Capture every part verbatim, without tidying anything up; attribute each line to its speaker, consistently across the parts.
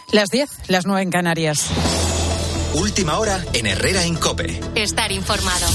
Speaker 1: Las diez, las nueve en Canarias.
Speaker 2: Última hora en Herrera en COPE.
Speaker 3: Estar informado.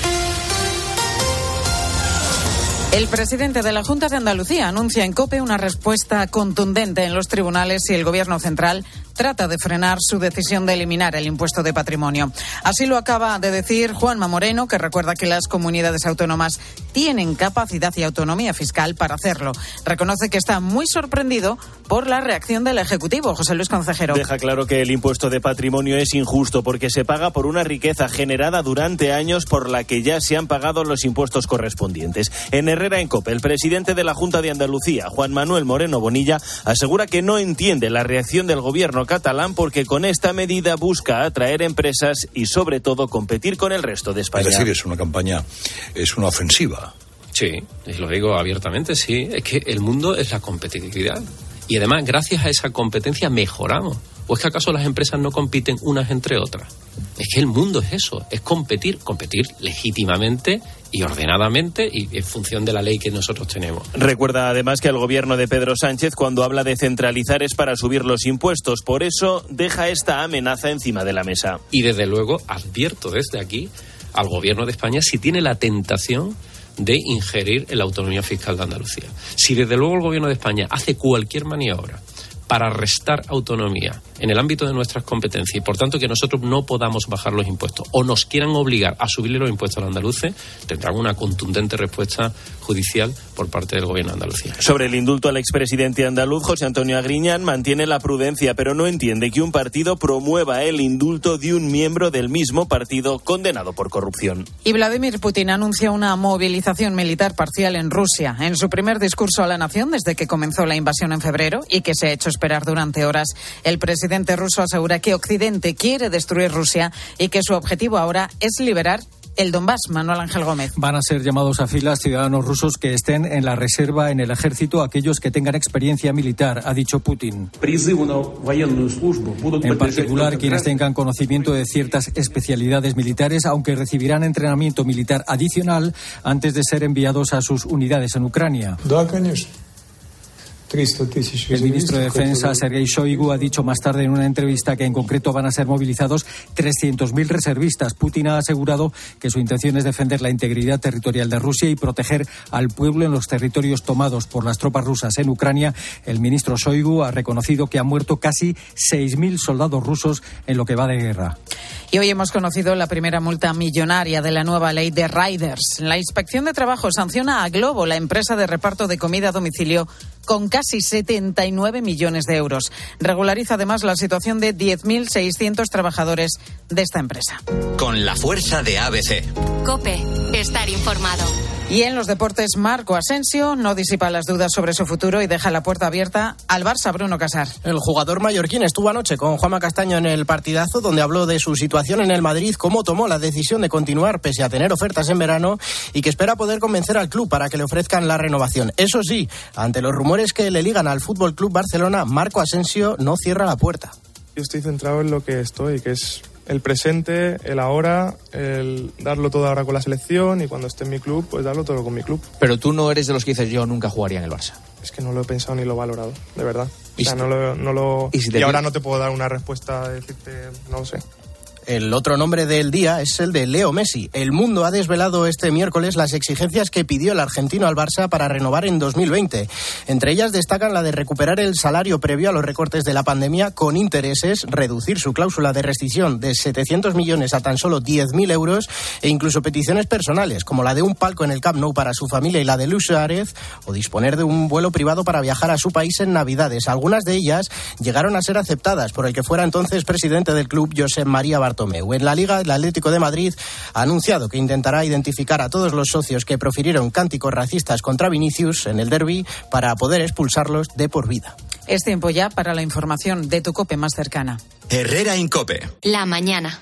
Speaker 1: El presidente de la Junta de Andalucía anuncia en COPE una respuesta contundente en los tribunales y el Gobierno central trata de frenar su decisión de eliminar el impuesto de patrimonio. Así lo acaba de decir Juanma Moreno, que recuerda que las comunidades autónomas tienen capacidad y autonomía fiscal para hacerlo. Reconoce que está muy sorprendido por la reacción del Ejecutivo. José Luis Concejero.
Speaker 4: Deja claro que el impuesto de patrimonio es injusto porque se paga por una riqueza generada durante años por la que ya se han pagado los impuestos correspondientes. En Herrera en COPE, el presidente de la Junta de Andalucía, Juan Manuel Moreno Bonilla, asegura que no entiende la reacción del gobierno catalán porque con esta medida busca atraer empresas y sobre todo competir con el resto de España.
Speaker 5: Es decir, es una campaña, es una ofensiva.
Speaker 6: Sí, y lo digo abiertamente, sí. Es que el mundo es la competitividad. Y además, gracias a esa competencia mejoramos. ¿O es que acaso las empresas no compiten unas entre otras? Es que el mundo es eso, es competir, competir legítimamente y ordenadamente y en función de la ley que nosotros tenemos.
Speaker 4: Recuerda además que el gobierno de Pedro Sánchez, cuando habla de centralizar, es para subir los impuestos. Por eso deja esta amenaza encima de la mesa.
Speaker 6: Y desde luego advierto desde aquí al gobierno de España si tiene la tentación de ingerir en la autonomía fiscal de Andalucía. Si desde luego el gobierno de España hace cualquier maniobra para restar autonomía en el ámbito de nuestras competencias y por tanto que nosotros no podamos bajar los impuestos o nos quieran obligar a subirle los impuestos a los andaluces, tendrán una contundente respuesta judicial por parte del gobierno de Andalucía.
Speaker 4: Sobre el indulto al expresidente andaluz, José Antonio Agriñán mantiene la prudencia, pero no entiende que un partido promueva el indulto de un miembro del mismo partido condenado por corrupción.
Speaker 1: Y Vladimir Putin anuncia una movilización militar parcial en Rusia. En su primer discurso a la nación desde que comenzó la invasión en febrero y que se ha hecho esperar durante horas, el presidente ruso asegura que Occidente quiere destruir Rusia y que su objetivo ahora es liberar el Donbass. Manuel Ángel Gómez.
Speaker 7: Van a ser llamados a filas ciudadanos rusos que estén en la reserva en el ejército, aquellos que tengan experiencia militar, ha dicho Putin. En particular, quienes tengan conocimiento de ciertas especialidades militares, aunque recibirán entrenamiento militar adicional antes de ser enviados a sus unidades en Ucrania. El ministro de Defensa, Sergei Shoigu, ha dicho más tarde en una entrevista que en concreto van a ser movilizados trescientos mil reservistas. Putin ha asegurado que su intención es defender la integridad territorial de Rusia y proteger al pueblo en los territorios tomados por las tropas rusas en Ucrania. El ministro Shoigu ha reconocido que han muerto casi seis mil soldados rusos en lo que va de guerra.
Speaker 1: Y hoy hemos conocido la primera multa millonaria de la nueva ley de Riders. La Inspección de Trabajo sanciona a Globo, la empresa de reparto de comida a domicilio, con casi setenta y nueve millones de euros. Regulariza además la situación de diez mil seiscientos trabajadores de esta empresa.
Speaker 2: Con la fuerza de A B C.
Speaker 3: COPE, estar informado.
Speaker 1: Y en los deportes, Marco Asensio no disipa las dudas sobre su futuro y deja la puerta abierta al Barça. Bruno Casar.
Speaker 8: El jugador mallorquín estuvo anoche con Juanma Castaño en el partidazo, donde habló de su situación en el Madrid, cómo tomó la decisión de continuar pese a tener ofertas en verano y que espera poder convencer al club para que le ofrezcan la renovación. Eso sí, ante los rumores que le ligan al Fútbol Club Barcelona, Marco Asensio no cierra la puerta.
Speaker 9: Yo estoy centrado en lo que estoy, que es el presente, el ahora, el darlo todo ahora con la selección y cuando esté en mi club, pues darlo todo con mi club.
Speaker 10: Pero tú no eres de los que dices yo nunca jugaría en el Barça.
Speaker 9: Es que no lo he pensado ni lo he valorado, de verdad. O
Speaker 10: ¿Y
Speaker 9: sea,
Speaker 10: si
Speaker 9: no lo, no lo...
Speaker 10: ¿Y, si te
Speaker 9: y ahora no te puedo dar una respuesta, decirte, no lo sé.
Speaker 8: El otro nombre del día es el de Leo Messi. El Mundo ha desvelado este miércoles las exigencias que pidió el argentino al Barça para renovar en dos mil veinte. Entre ellas destacan la de recuperar el salario previo a los recortes de la pandemia con intereses, reducir su cláusula de rescisión de setecientos millones a tan solo diez mil euros e incluso peticiones personales, como la de un palco en el Camp Nou para su familia y la de Luis Suárez, o disponer de un vuelo privado para viajar a su país en Navidades. Algunas de ellas llegaron a ser aceptadas por el que fuera entonces presidente del club, Josep María Bartomeu. En la Liga, el Atlético de Madrid ha anunciado que intentará identificar a todos los socios que profirieron cánticos racistas contra Vinicius en el derbi para poder expulsarlos de por vida.
Speaker 1: Es tiempo ya para la información de tu COPE más cercana.
Speaker 2: Herrera en COPE.
Speaker 3: La mañana.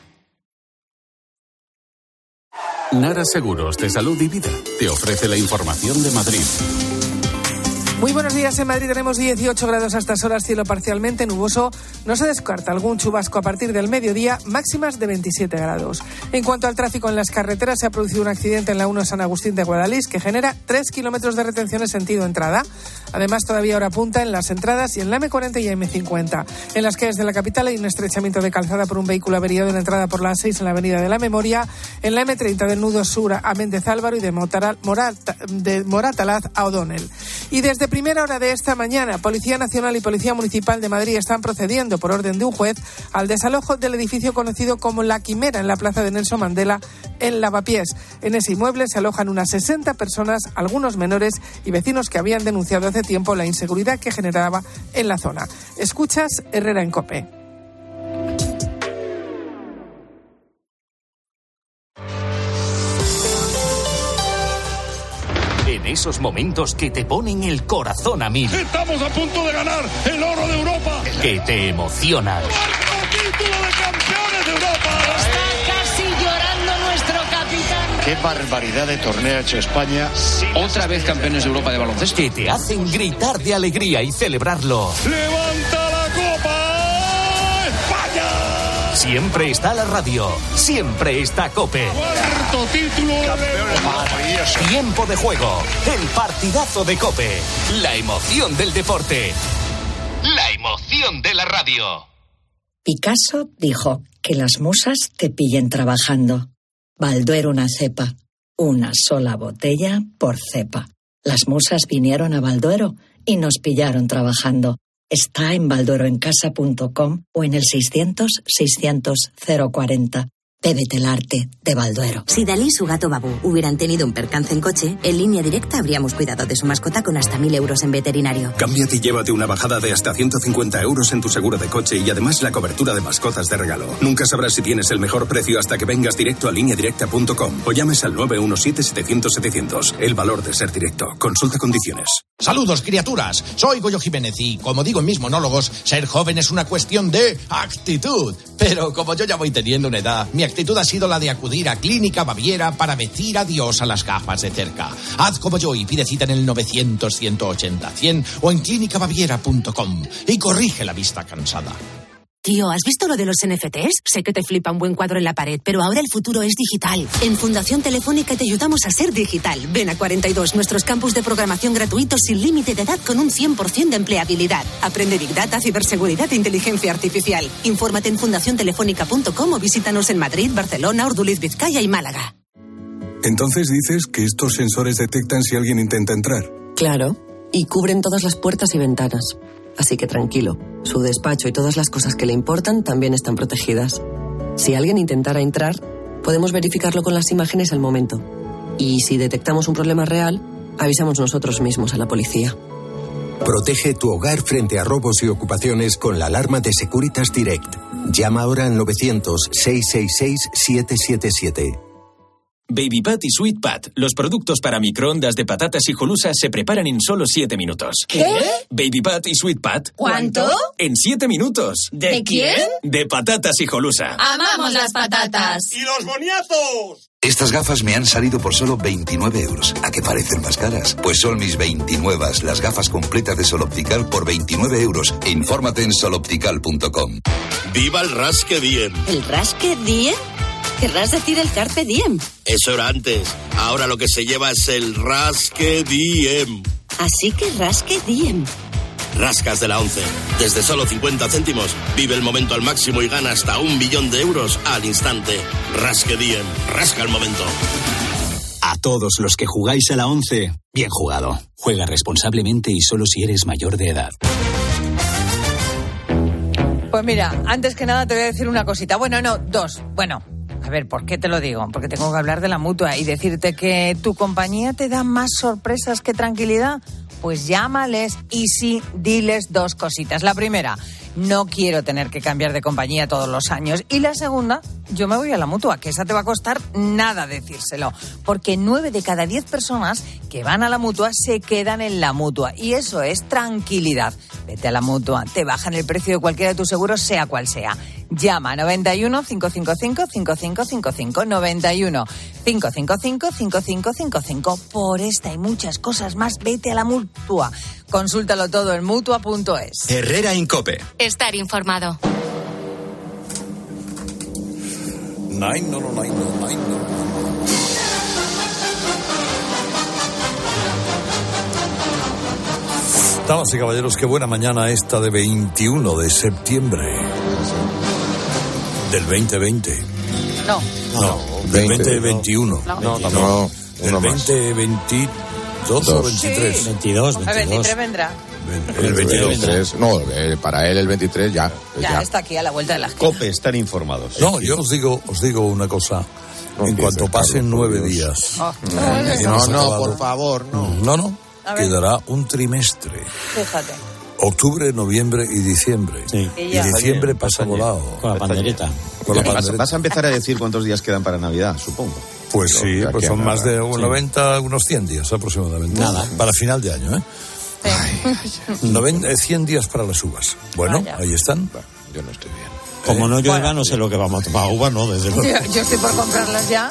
Speaker 11: Nara Seguros de Salud y Vida te ofrece la información de Madrid. Muy buenos días. En Madrid tenemos dieciocho grados a estas horas, cielo parcialmente nuboso. No se descarta algún chubasco a partir del mediodía, máximas de veintisiete grados. En cuanto al tráfico en las carreteras, se ha producido un accidente en la uno San Agustín de Guadalís que genera tres kilómetros de retención en sentido entrada. Además, todavía hora punta en las entradas y en la eme cuarenta y eme cincuenta. En las calles de la capital hay un estrechamiento de calzada por un vehículo averiado en la entrada por la A seis en la avenida de la Memoria, en la eme treinta del nudo sur a Méndez Álvaro y de, Motaral, Morata, de Moratalaz a O'Donnell. Y desde primera hora de esta mañana, Policía Nacional y Policía Municipal de Madrid están procediendo, por orden de un juez, al desalojo del edificio conocido como La Quimera en la plaza de Nelson Mandela, en Lavapiés. En ese inmueble se alojan unas sesenta personas, algunos menores y vecinos que habían denunciado hace tiempo la inseguridad que generaba en la zona. Escuchas Herrera en COPE.
Speaker 12: En esos momentos que te ponen el corazón a mil.
Speaker 13: Estamos a punto de ganar el oro de Europa.
Speaker 12: Que te emocionan.
Speaker 13: ¡Cuarto título de campeones de Europa!
Speaker 14: Está casi llorando nuestro capitán.
Speaker 15: Qué barbaridad de torneo ha hecho España.
Speaker 10: Otra vez campeones de Europa de baloncesto.
Speaker 12: Que te hacen gritar de alegría y celebrarlo.
Speaker 13: ¡Levanta la copa! ¡España!
Speaker 12: Siempre está la radio. Siempre está COPE.
Speaker 13: ¡Cuarto título!
Speaker 15: Maravilloso.
Speaker 12: Tiempo de juego. El partidazo de COPE. La emoción del deporte. La emoción de la radio.
Speaker 16: Picasso dijo que las musas te pillen trabajando. Balduero una cepa. Una sola botella por cepa. Las musas vinieron a Balduero y nos pillaron trabajando. Está en baldueroencasa punto com o en el seiscientos, seiscientos, cero cuarenta. Bébete el arte de Balduero.
Speaker 17: Si Dalí y su gato Babú hubieran tenido un percance en coche, en Línea Directa habríamos cuidado de su mascota con hasta mil euros en veterinario.
Speaker 18: Cámbiate y llévate una bajada de hasta ciento cincuenta euros en tu seguro de coche y además la cobertura de mascotas de regalo. Nunca sabrás si tienes el mejor precio hasta que vengas directo a línea directa punto com o llames al nueve uno siete, setecientos, setecientos. El valor de ser directo. Consulta condiciones.
Speaker 19: Saludos, criaturas. Soy Goyo Jiménez y, como digo en mis monólogos, ser joven es una cuestión de actitud. Pero como yo ya voy teniendo una edad, mi actitud ha sido la de acudir a Clínica Baviera para decir adiós a las gafas de cerca. Haz como yo y pide cita en el novecientos, ciento ochenta, cien o en clínica baviera punto com y corrige la vista cansada.
Speaker 20: Tío, ¿has visto lo de los N F Ts? Sé que te flipa un buen cuadro en la pared, pero ahora el futuro es digital. En Fundación Telefónica te ayudamos a ser digital. Ven a cuarenta y dos, nuestros campus de programación gratuitos sin límite de edad con un cien por ciento de empleabilidad. Aprende Big Data, ciberseguridad e inteligencia artificial. Infórmate en fundación telefónica punto com o visítanos en Madrid, Barcelona, Urduliz, Vizcaya y Málaga.
Speaker 21: Entonces dices que estos sensores detectan si alguien intenta entrar.
Speaker 22: Claro, y cubren todas las puertas y ventanas. Así que tranquilo, su despacho y todas las cosas que le importan también están protegidas. Si alguien intentara entrar, podemos verificarlo con las imágenes al momento. Y si detectamos un problema real, avisamos nosotros mismos a la policía.
Speaker 23: Protege tu hogar frente a robos y ocupaciones con la alarma de Securitas Direct. Llama ahora al novecientos, seiscientos sesenta y seis, setecientos setenta y siete.
Speaker 24: Baby Pat y Sweet Pat, los productos para microondas de patatas hijolusa se preparan en solo siete minutos.
Speaker 14: ¿Qué?
Speaker 24: Baby Pat y Sweet Pat.
Speaker 14: ¿Cuánto?
Speaker 24: En siete minutos.
Speaker 14: ¿De quién?
Speaker 24: De patatas hijolusa.
Speaker 14: ¡Amamos las patatas!
Speaker 13: ¡Y los boniatos!
Speaker 25: Estas gafas me han salido por solo veintinueve euros. ¿A qué parecen más caras? Pues son mis veintinueve, las gafas completas de Sol Optical por veintinueve euros. Infórmate en sol optical punto com.
Speaker 26: ¡Viva el Rasque Diem!
Speaker 27: ¿El Rasque Diem? Querrás decir el Carpe Diem.
Speaker 26: Eso era antes. Ahora lo que se lleva es el Rasque Diem.
Speaker 27: Así que Rasque Diem.
Speaker 26: Rascas de la once. Desde solo cincuenta céntimos, vive el momento al máximo y gana hasta un billón de euros al instante. Rasque Diem. Rasca el momento.
Speaker 28: A todos los que jugáis a la once, bien jugado. Juega responsablemente y solo si eres mayor de edad.
Speaker 1: Pues mira, antes que nada te voy a decir una cosita. Bueno, no, dos. Bueno, a ver, ¿por qué te lo digo? Porque tengo que hablar de la Mutua y decirte que tu compañía te da más sorpresas que tranquilidad. Pues llámales y sí, diles dos cositas. La primera, no quiero tener que cambiar de compañía todos los años. Y la segunda,
Speaker 2: yo me voy a la Mutua, que esa te va a costar nada decírselo, porque nueve de cada diez personas que van a la Mutua se quedan en la Mutua, y eso es tranquilidad. Vete a la Mutua, te bajan el precio de cualquiera de tus seguros, sea cual sea. Llama noventa y uno, cinco cinco cinco, cinco cinco cinco cinco, noventa y uno, cinco cinco cinco, cinco cinco cinco cinco. Por esta y muchas cosas más, vete a la Mutua. Consúltalo todo en mutua punto es.
Speaker 12: Herrera Incope.
Speaker 3: Estar informado.
Speaker 4: Nine, no, no, nine, no, nine, no. Damas y caballeros, qué buena mañana esta de veintiuno de septiembre del veinte veinte.
Speaker 2: No.
Speaker 4: No, del veinte veintiuno.
Speaker 2: No,
Speaker 4: no,
Speaker 2: no,
Speaker 4: no, del veinte veintidós o veintitrés.
Speaker 2: Sí.
Speaker 5: veintidós,
Speaker 2: El
Speaker 5: veintidós.
Speaker 2: veintitrés vendrá.
Speaker 4: El veintitrés.
Speaker 6: No, eh, para él el veintitrés ya.
Speaker 2: Ya,
Speaker 6: ya.
Speaker 2: está aquí a la vuelta de la esquina.
Speaker 7: COPE, están informados.
Speaker 4: No, yo os digo, os digo una cosa.
Speaker 6: No
Speaker 4: en cuanto
Speaker 6: empieces,
Speaker 4: pasen
Speaker 6: Carlos,
Speaker 4: nueve
Speaker 6: por Dios.
Speaker 4: días.
Speaker 2: Oh,
Speaker 6: No, no, no, por favor, no.
Speaker 4: No, no.
Speaker 2: A ver.
Speaker 4: Quedará un trimestre.
Speaker 2: Fíjate.
Speaker 4: Octubre, noviembre y diciembre.
Speaker 5: Sí.
Speaker 4: Y
Speaker 2: ya.
Speaker 4: diciembre pasa volado.
Speaker 5: Con la pandereta.
Speaker 4: Con la
Speaker 7: Vas,
Speaker 4: pandereta.
Speaker 7: vas a empezar a decir cuántos días quedan para Navidad, supongo.
Speaker 4: Pues sí,
Speaker 6: de aquí
Speaker 4: pues
Speaker 6: a
Speaker 4: son
Speaker 6: nada.
Speaker 4: más de
Speaker 6: Sí.
Speaker 4: noventa, unos cien días aproximadamente.
Speaker 5: Nada.
Speaker 4: Para final de año, ¿eh? noventa, cien días para las uvas. Bueno,
Speaker 2: Vaya.
Speaker 4: ahí están.
Speaker 6: Yo no estoy bien.
Speaker 5: Como no llueva, no sé lo que vamos a tomar. Uva no, desde luego.
Speaker 2: Yo, yo estoy por comprarlas ya.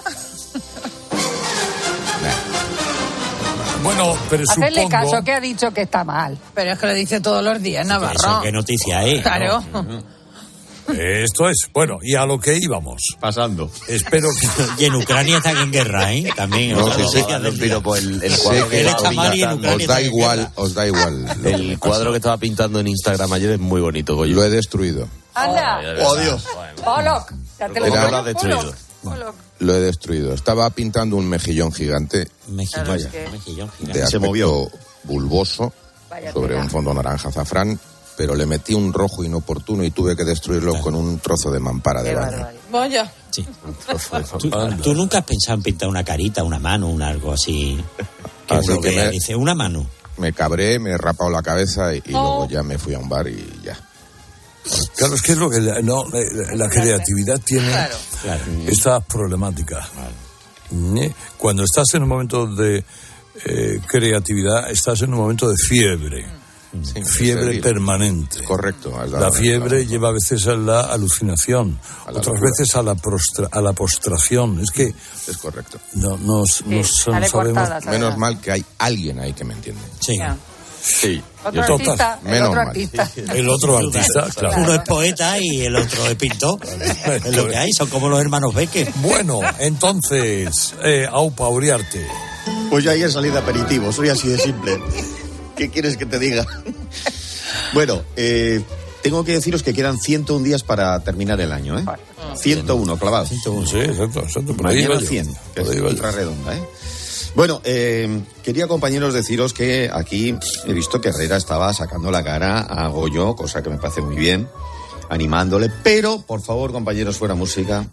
Speaker 4: Bueno, pero
Speaker 8: Hacerle
Speaker 4: supongo...
Speaker 8: caso, que ha dicho que está mal.
Speaker 2: Pero es que lo dice todos los días, Navarro.
Speaker 5: Eso, qué noticia hay.
Speaker 2: Claro.
Speaker 4: Esto es, bueno, y a lo que íbamos.
Speaker 7: Pasando.
Speaker 4: Espero que...
Speaker 5: Y en Ucrania están en guerra, ¿eh? También.
Speaker 6: No,
Speaker 5: otra
Speaker 6: sí, sí,
Speaker 5: noticia del día.
Speaker 6: el,
Speaker 5: el
Speaker 6: cuadro
Speaker 5: que estaba pintando.
Speaker 6: Os da igual, os da igual.
Speaker 9: El cuadro que estaba pintando en Instagram ayer es muy bonito, Goyo.
Speaker 6: Lo he destruido.
Speaker 8: Anda.
Speaker 9: Oh, Dios.
Speaker 8: Pollock. Ya te lo
Speaker 6: Era-
Speaker 8: digo.
Speaker 6: lo has
Speaker 9: destruido.
Speaker 8: Pollock.
Speaker 6: Lo he destruido. Estaba pintando un mejillón gigante
Speaker 5: Mejillón,
Speaker 2: Claro, es que-
Speaker 5: mejillón
Speaker 6: de
Speaker 5: gigante.
Speaker 7: Se
Speaker 6: aspecto
Speaker 7: movió.
Speaker 6: bulboso
Speaker 8: Vaya
Speaker 6: sobre
Speaker 8: tela.
Speaker 6: un fondo naranja azafrán, pero le metí un rojo inoportuno y tuve que destruirlo con un trozo de mampara de
Speaker 2: Qué
Speaker 6: baño.
Speaker 2: barbaridad. Vaya.
Speaker 5: Sí. ¿Tú, tú nunca has pensado en pintar una carita, una mano, un algo así? Que
Speaker 6: Así
Speaker 5: uno
Speaker 6: que
Speaker 5: vea,
Speaker 6: me-
Speaker 5: dice, una mano.
Speaker 6: Me cabré, me he rapado la cabeza y, y luego ya me fui a un bar y ya.
Speaker 4: Claro, es que es lo que... la- No, eh, la creatividad tiene
Speaker 2: Claro.
Speaker 5: Claro.
Speaker 4: esta problemática. ¿Eh? Cuando estás en un momento de eh, creatividad, estás en un momento de fiebre.
Speaker 6: Sí,
Speaker 4: Fiebre
Speaker 6: febril.
Speaker 4: permanente.
Speaker 6: Correcto. has dado
Speaker 4: La fiebre
Speaker 6: razón.
Speaker 4: lleva a veces a la alucinación,
Speaker 6: A la
Speaker 4: otras
Speaker 6: locura.
Speaker 4: veces a la, prostra- a la postración. Es que
Speaker 6: Es correcto.
Speaker 4: no, nos, nos-
Speaker 8: sale
Speaker 4: no sabemos...
Speaker 8: cortada, sale.
Speaker 6: Menos mal que hay alguien ahí que me entiende.
Speaker 5: Sí.
Speaker 2: Ya.
Speaker 6: Sí.
Speaker 8: Otro
Speaker 4: Total,
Speaker 8: artista, el
Speaker 6: menos
Speaker 8: otro
Speaker 6: mal.
Speaker 8: artista.
Speaker 4: El otro artista, claro.
Speaker 5: Uno es poeta y el otro es pintor. Es lo que hay, son como los hermanos Becker.
Speaker 4: Bueno, entonces, eh, Aupa Uriarte.
Speaker 7: Pues yo ayer salí de aperitivo, soy así de simple. ¿Qué quieres que te diga? Bueno, eh, tengo que deciros que quedan ciento uno días para terminar el año, ¿eh? ciento uno, clavado.
Speaker 4: Sí, exacto, exacto. Por ahí
Speaker 7: Mañana
Speaker 4: iba yo.
Speaker 7: cien, que
Speaker 4: Por ahí
Speaker 7: es
Speaker 4: iba yo.
Speaker 7: ultra redonda, ¿eh? Bueno, eh, quería, compañeros, deciros que aquí he visto que Herrera estaba sacando la cara a Goyo, cosa que me parece muy bien, animándole, pero, por favor, compañeros, fuera música,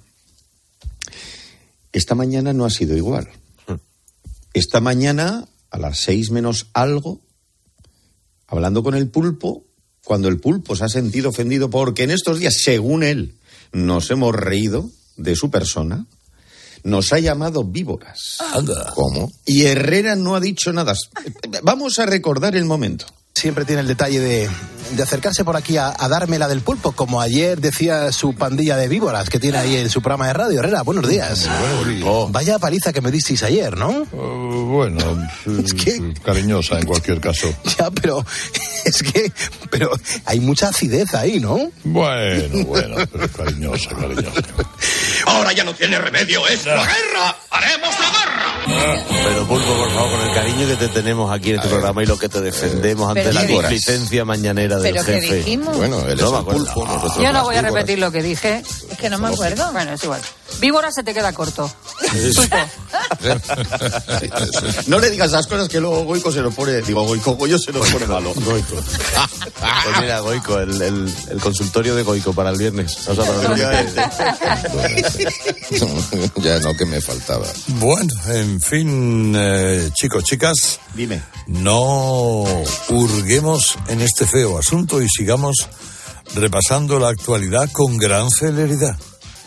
Speaker 7: esta mañana no ha sido igual. Esta mañana, a las seis menos algo, hablando con el pulpo, cuando el pulpo se ha sentido ofendido porque en estos días, según él, nos hemos reído de su persona, nos ha llamado víboras.
Speaker 4: Anda.
Speaker 6: ¿Cómo?
Speaker 7: Y Herrera no ha dicho nada. Vamos a recordar el momento.
Speaker 29: Siempre tiene el detalle de, de acercarse por aquí a, a darme la del pulpo, como ayer decía su pandilla de víboras que tiene ahí en su programa de radio. Herrera, buenos días.
Speaker 6: Buenos días.
Speaker 29: Oh, vaya paliza que me disteis ayer, ¿no?
Speaker 4: Uh, bueno,
Speaker 29: Es que-
Speaker 4: cariñosa en cualquier caso.
Speaker 29: Ya, pero es que pero hay mucha acidez ahí, ¿no?
Speaker 4: Bueno, bueno, pero cariñosa, cariñosa.
Speaker 13: Ahora ya no tiene remedio, es la guerra. ¡Haremos la guerra!
Speaker 9: Pero Pulpo, por favor, con el cariño que te tenemos aquí en este programa y lo que te defendemos ante
Speaker 2: Pero
Speaker 9: la
Speaker 2: ¿qué dices?
Speaker 9: displicencia mañanera del
Speaker 2: ¿Pero qué
Speaker 9: jefe.
Speaker 2: dijimos?
Speaker 6: Bueno, él
Speaker 9: No
Speaker 6: es
Speaker 9: me
Speaker 6: el
Speaker 9: acuerdo.
Speaker 6: pulpo. nosotros
Speaker 8: Yo no
Speaker 6: las
Speaker 8: voy a
Speaker 6: víboras.
Speaker 8: repetir lo que dije.
Speaker 2: Es que no me acuerdo.
Speaker 8: Bueno, es igual. Víbora se te queda corto. Pulpo.
Speaker 7: No le digas las cosas que luego Goico se lo pone... Digo, Goico, Goyo se lo pone malo.
Speaker 9: Goico. Pues mira, Goico, el, el, el consultorio de Goico para el viernes. O sea, para el viernes.
Speaker 6: Ya no, que me faltaba.
Speaker 4: Bueno, en fin, eh, chicos, chicas,
Speaker 7: Dime.
Speaker 4: no hurguemos en este feo asunto y sigamos repasando la actualidad con gran celeridad.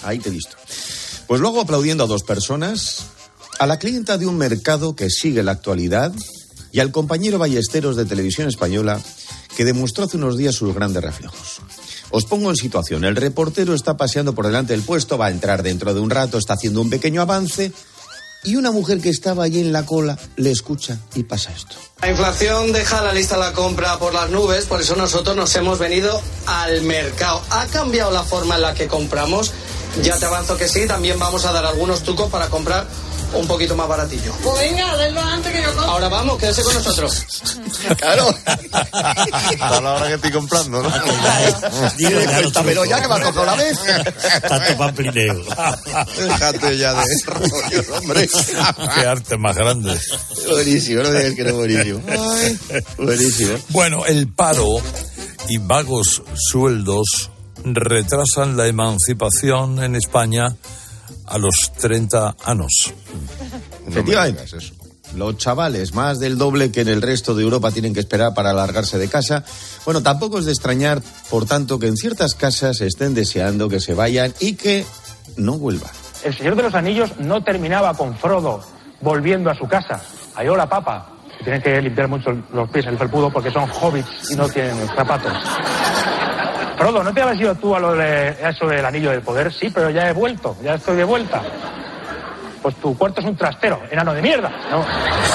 Speaker 7: ahí te he visto. Pues luego aplaudiendo a dos personas, a la clienta de un mercado que sigue la actualidad y al compañero Ballesteros de Televisión Española que demostró hace unos días sus grandes reflejos. Os pongo en situación, el reportero está paseando por delante del puesto, va a entrar dentro de un rato, está haciendo un pequeño avance y una mujer que estaba allí en la cola le escucha y pasa esto.
Speaker 3: La inflación deja la lista de la compra por las nubes, por eso nosotros nos hemos venido al mercado. ¿Ha cambiado la forma en la que compramos? Ya te avanzo que sí, también vamos a dar algunos trucos para comprar un poquito más baratillo.
Speaker 14: Pues venga, denlo antes que yo compre.
Speaker 3: Ahora vamos, quédese con nosotros.
Speaker 7: Claro.
Speaker 9: A la hora que estoy comprando, ¿no?
Speaker 7: Cuéntamelo ya que me ha tocado la vez.
Speaker 5: Tanto pamplineo.
Speaker 7: Déjate ya de rollos, hombre.
Speaker 4: Qué arte más grande.
Speaker 7: Buenísimo, no me digas que no es buenísimo. Ay, buenísimo.
Speaker 4: Bueno, el paro y vagos sueldos retrasan la emancipación en España a los treinta años.
Speaker 7: Efectivamente. Los chavales, más del doble que en el resto de Europa, tienen que esperar para largarse de casa. Bueno, tampoco es de extrañar, por tanto, que en ciertas casas estén deseando que se vayan y que no vuelvan.
Speaker 10: El Señor de los Anillos no terminaba con Frodo volviendo a su casa. Halló la papa. Tienen que limpiar mucho los pies, el felpudo, porque son hobbits y no tienen zapatos. Frodo, ¿no te habías ido tú a lo de a eso del anillo del poder? Sí, pero ya he vuelto, ya estoy de vuelta. Pues tu cuarto es un trastero, enano de mierda, ¿no?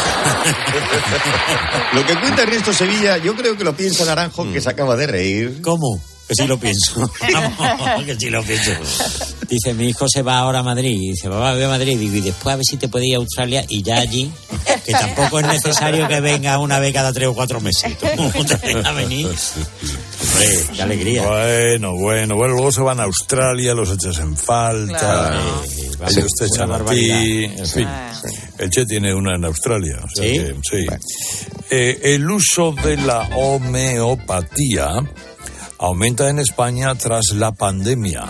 Speaker 7: Lo que cuenta Ernesto Sevilla, yo creo que lo piensa Naranjo, que se acaba de reír.
Speaker 5: ¿Cómo? Que sí lo pienso. Vamos, que sí lo pienso. Dice, mi hijo se va ahora a Madrid. Y dice, papá, ve a Madrid. Y después a ver si te puede ir a Australia. Y ya allí, que tampoco es necesario que venga una vez cada tres o cuatro meses. A venir. Hombre, qué alegría.
Speaker 4: Bueno, bueno, bueno. Luego se van a Australia, los echas en falta. Claro. Eh, ellos te echan a ti. En fin. Sí. El Che tiene una en Australia. O sea ¿sí? Que, sí. Bueno. Eh, el uso de la homeopatía aumenta en España tras la pandemia.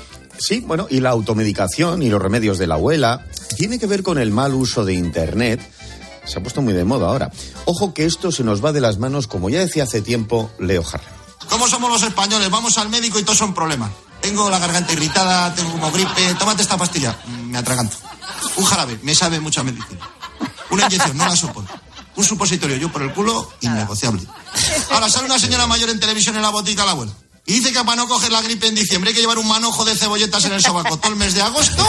Speaker 7: Sí, bueno, y la automedicación y los remedios de la abuela tiene que ver con el mal uso de Internet. Se ha puesto muy de moda ahora. Ojo que esto se nos va de las manos, como ya decía hace tiempo Leo Harlem.
Speaker 11: ¿Cómo somos los españoles? Vamos al médico y todos son problemas. Tengo la garganta irritada, tengo como gripe, tómate esta pastilla. Me atraganto. Un jarabe, me sabe mucho a medicina. Una inyección, no la soporto. Un supositorio, yo por el culo, innegociable. Ahora sale una señora mayor en televisión en la botica la abuela y dice que para no coger la gripe en diciembre hay que llevar un manojo de cebolletas en el sobaco todo el mes de agosto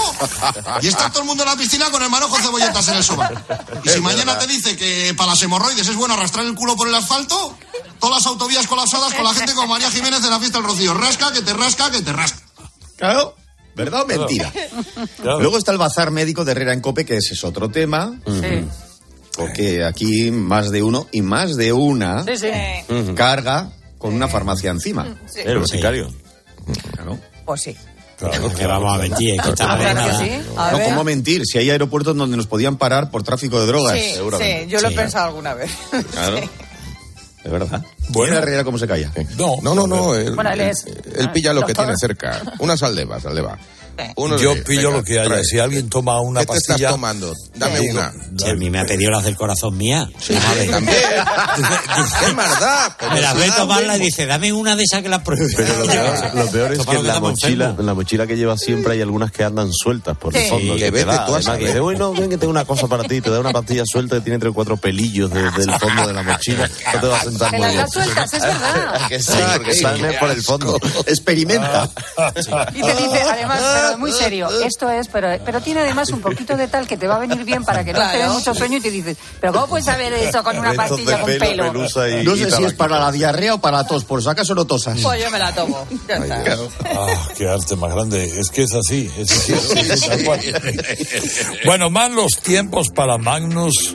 Speaker 11: y está todo el mundo en la piscina con el manojo de cebolletas en el sobaco. Y si mañana te dice que para las hemorroides es bueno arrastrar el culo por el asfalto, todas las autovías colapsadas con la gente como María Jiménez en la fiesta del Rocío. Rasca, que te rasca, que te rasca.
Speaker 7: Claro. ¿Verdad o mentira? Claro. Luego está el bazar médico de Herrera en Cope, que ese es otro tema. Sí. Porque aquí más de uno y más de una
Speaker 8: sí, sí.
Speaker 7: carga con una farmacia encima.
Speaker 9: Sí. El sicario.
Speaker 7: Claro.
Speaker 8: Pues sí.
Speaker 5: Claro, que vamos a mentir. Es que está
Speaker 8: ¿A sí? a
Speaker 7: no,
Speaker 8: ver.
Speaker 7: ¿cómo mentir? Si hay aeropuertos donde nos podían parar por tráfico de drogas.
Speaker 8: Sí,
Speaker 7: seguramente.
Speaker 8: sí, yo lo
Speaker 7: sí.
Speaker 8: he pensado alguna vez.
Speaker 7: Claro.
Speaker 8: Sí.
Speaker 7: De verdad.
Speaker 6: Bueno.
Speaker 7: Herrera cómo se calla?
Speaker 6: No, no, no. no él,
Speaker 8: bueno, él es...
Speaker 6: Él pilla lo que tiene cerca. Una saldeva, saldeva.
Speaker 4: Uno Yo de, pillo venga, lo que haya. Trae. Si alguien toma una
Speaker 6: ¿Qué
Speaker 4: pastilla...
Speaker 6: ¿Qué estás tomando? Dame sí. una.
Speaker 5: Si a mí me ha pedido las del corazón mía.
Speaker 6: Sí, sí, también. Es verdad.
Speaker 5: Me las ve a tomarla y dice, dame una de esas que la pruebe.
Speaker 9: Pero lo peor, lo peor es que en la mochila, en la mochila que lleva siempre hay algunas que andan sueltas por sí. el fondo.
Speaker 6: Que ves tú
Speaker 9: así. Que dice, bueno, ven que tengo una cosa para ti. Te da una pastilla suelta que tiene tres o cuatro pelillos desde el fondo de la mochila. No te vas a sentar muy bien.
Speaker 8: Te las das sueltas, es verdad.
Speaker 9: Que sí, porque salen por el fondo.
Speaker 7: Experimenta.
Speaker 8: Y te dice, además, pero muy serio, esto es, pero, pero tiene además un poquito de tal que te va a venir bien para que no claro. te dé mucho sueño y te dices, pero ¿cómo puedes saber eso con una pastilla con pelo?
Speaker 7: Y, no sé si es para la diarrea o para la tos, por si acaso no tosas.
Speaker 8: Pues yo me la tomo. Ya está.
Speaker 4: Ah, qué arte más grande. Es que es así. Es así, es así tal cual. Bueno, malos tiempos para Magnus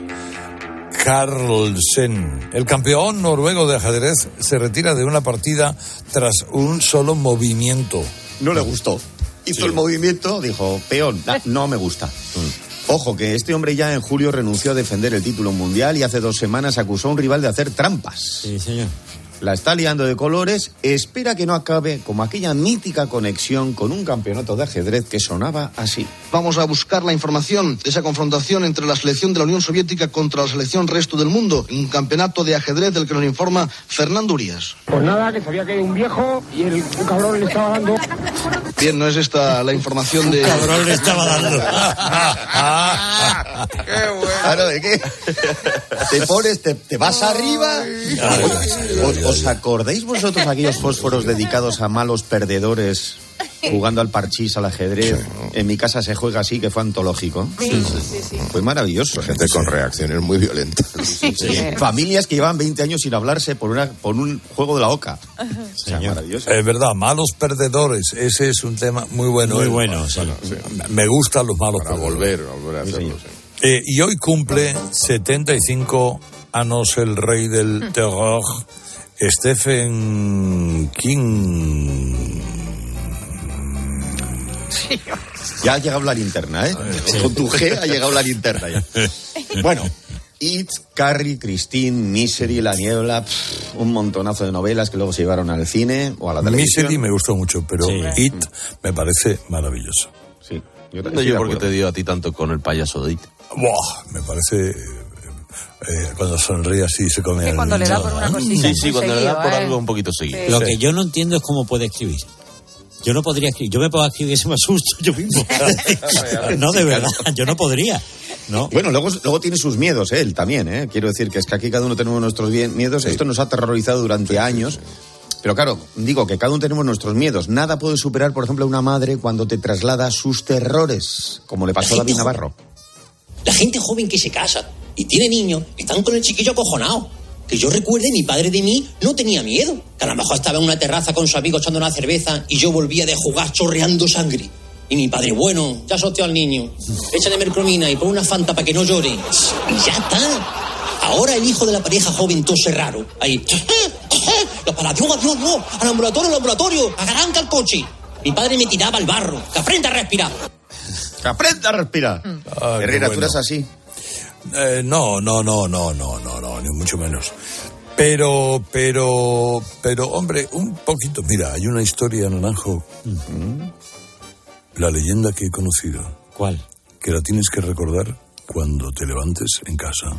Speaker 4: Carlsen. El campeón noruego de ajedrez se retira de una partida tras un solo movimiento.
Speaker 7: No le gustó. Hizo sí. el movimiento, dijo, peón, nah, no me gusta. Mm. Ojo, que este hombre ya en julio renunció a defender el título mundial y hace dos semanas acusó a un rival de hacer trampas.
Speaker 5: Sí, señor.
Speaker 7: La está liando de colores, espera que no acabe como aquella mítica conexión con un campeonato de ajedrez que sonaba así.
Speaker 15: Vamos a buscar la información de esa confrontación entre la selección de la Unión Soviética contra la selección resto del mundo, un campeonato de ajedrez del que nos informa Fernando Urías.
Speaker 10: Pues nada, que se había caído un viejo y el un cabrón le estaba dando...
Speaker 15: Bien, no es esta la información de...
Speaker 5: Cabrón le estaba dando.
Speaker 7: ¡Qué bueno! Claro, ¿de qué? Te pones, te, te vas arriba... ¿Os, ¿Os acordáis vosotros aquellos fósforos dedicados a malos perdedores jugando al parchís, al ajedrez? En mi casa se juega así, que fue antológico.
Speaker 6: Sí, sí, sí.
Speaker 7: Fue maravilloso.
Speaker 6: Gente con reacciones muy violentas.
Speaker 7: Sí, sí. Familias que llevan veinte años sin hablarse por una por un juego de la oca. O sea, maravilloso.
Speaker 4: Es verdad, malos perdedores. Ese es un tema muy bueno.
Speaker 5: Muy bueno, sí.
Speaker 4: Bueno, sí. Me gustan los malos
Speaker 6: Para
Speaker 4: perdedores.
Speaker 6: volver, volver a hacerlo, sí.
Speaker 4: Eh, y hoy cumple setenta y cinco años el rey del terror, Stephen King.
Speaker 7: Ya ha llegado la linterna, ¿eh? Sí. Con tu G ha llegado la linterna ya. Bueno, It, Carrie, Christine, Misery, La Niebla, pff, un montonazo de novelas que luego se llevaron al cine o a la televisión.
Speaker 4: Misery me gustó mucho, pero sí. It me parece maravilloso.
Speaker 7: Sí.
Speaker 9: Yo no sé por qué te dio a ti tanto con el payaso de It.
Speaker 4: Buah, me parece... Eh, cuando sonríe así se come...
Speaker 8: Que cuando le da por una cosita.
Speaker 9: Sí, sí, cuando
Speaker 8: seguido,
Speaker 9: le da por
Speaker 8: ¿eh?
Speaker 9: algo un poquito seguido.
Speaker 5: Sí. Lo que yo no entiendo es cómo puede escribir. Yo no podría escribir. Yo me puedo escribir y se me asusto yo mismo. No, de verdad, yo no podría. No.
Speaker 7: Bueno, luego, luego tiene sus miedos, ¿eh? Él también, ¿eh? Quiero decir que es que aquí cada uno tenemos nuestros miedos. Sí. Esto nos ha aterrorizado durante años. Pero claro, digo que cada uno tenemos nuestros miedos. Nada puede superar, por ejemplo, a una madre cuando te traslada sus terrores, como le pasó a David Navarro.
Speaker 16: La gente joven que se casa y tiene niños están con el chiquillo acojonado. Que yo recuerde, mi padre de mí no tenía miedo. Que a lo mejor estaba en una terraza con su amigo echando una cerveza y yo volvía de jugar chorreando sangre. Y mi padre, bueno, ya sorteó al niño. Échale mercromina y pon una fanta para que no llore. Y ya está. Ahora el hijo de la pareja joven tose raro. Ahí. Los para, Dios, Dios, Dios. Al ambulatorio, al ambulatorio. Arranca el coche. Mi padre me tiraba al barro. Que aprenda a respirar.
Speaker 7: Que aprenda a respirar. Ah, Herrera, bueno. ¿Tú eres así?
Speaker 4: Eh, no, no, no, no, no, no, no, ni mucho menos. Pero, pero, pero, hombre, un poquito. Mira, hay una historia, Naranjo. Uh-huh. La leyenda que he conocido.
Speaker 5: ¿Cuál?
Speaker 4: Que la tienes que recordar cuando te levantes en casa.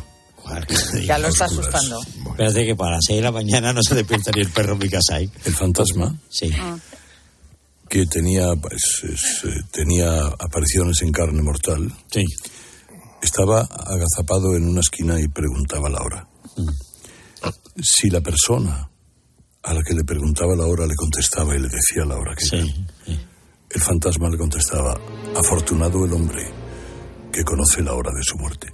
Speaker 2: Ya lo está asustando.
Speaker 5: Espérate que para las seis de la mañana no se despierta ni el perro en mi casa ahí.
Speaker 4: El fantasma.
Speaker 5: Sí.
Speaker 2: Ah.
Speaker 4: Que tenía, pues, es, eh, tenía apariciones en carne mortal.
Speaker 5: Sí.
Speaker 4: Estaba agazapado en una esquina y preguntaba la hora. Mm. Si la persona a la que le preguntaba la hora le contestaba y le decía la hora que
Speaker 5: sí,
Speaker 4: era,
Speaker 5: sí.
Speaker 4: El fantasma le contestaba: afortunado el hombre que conoce la hora de su muerte.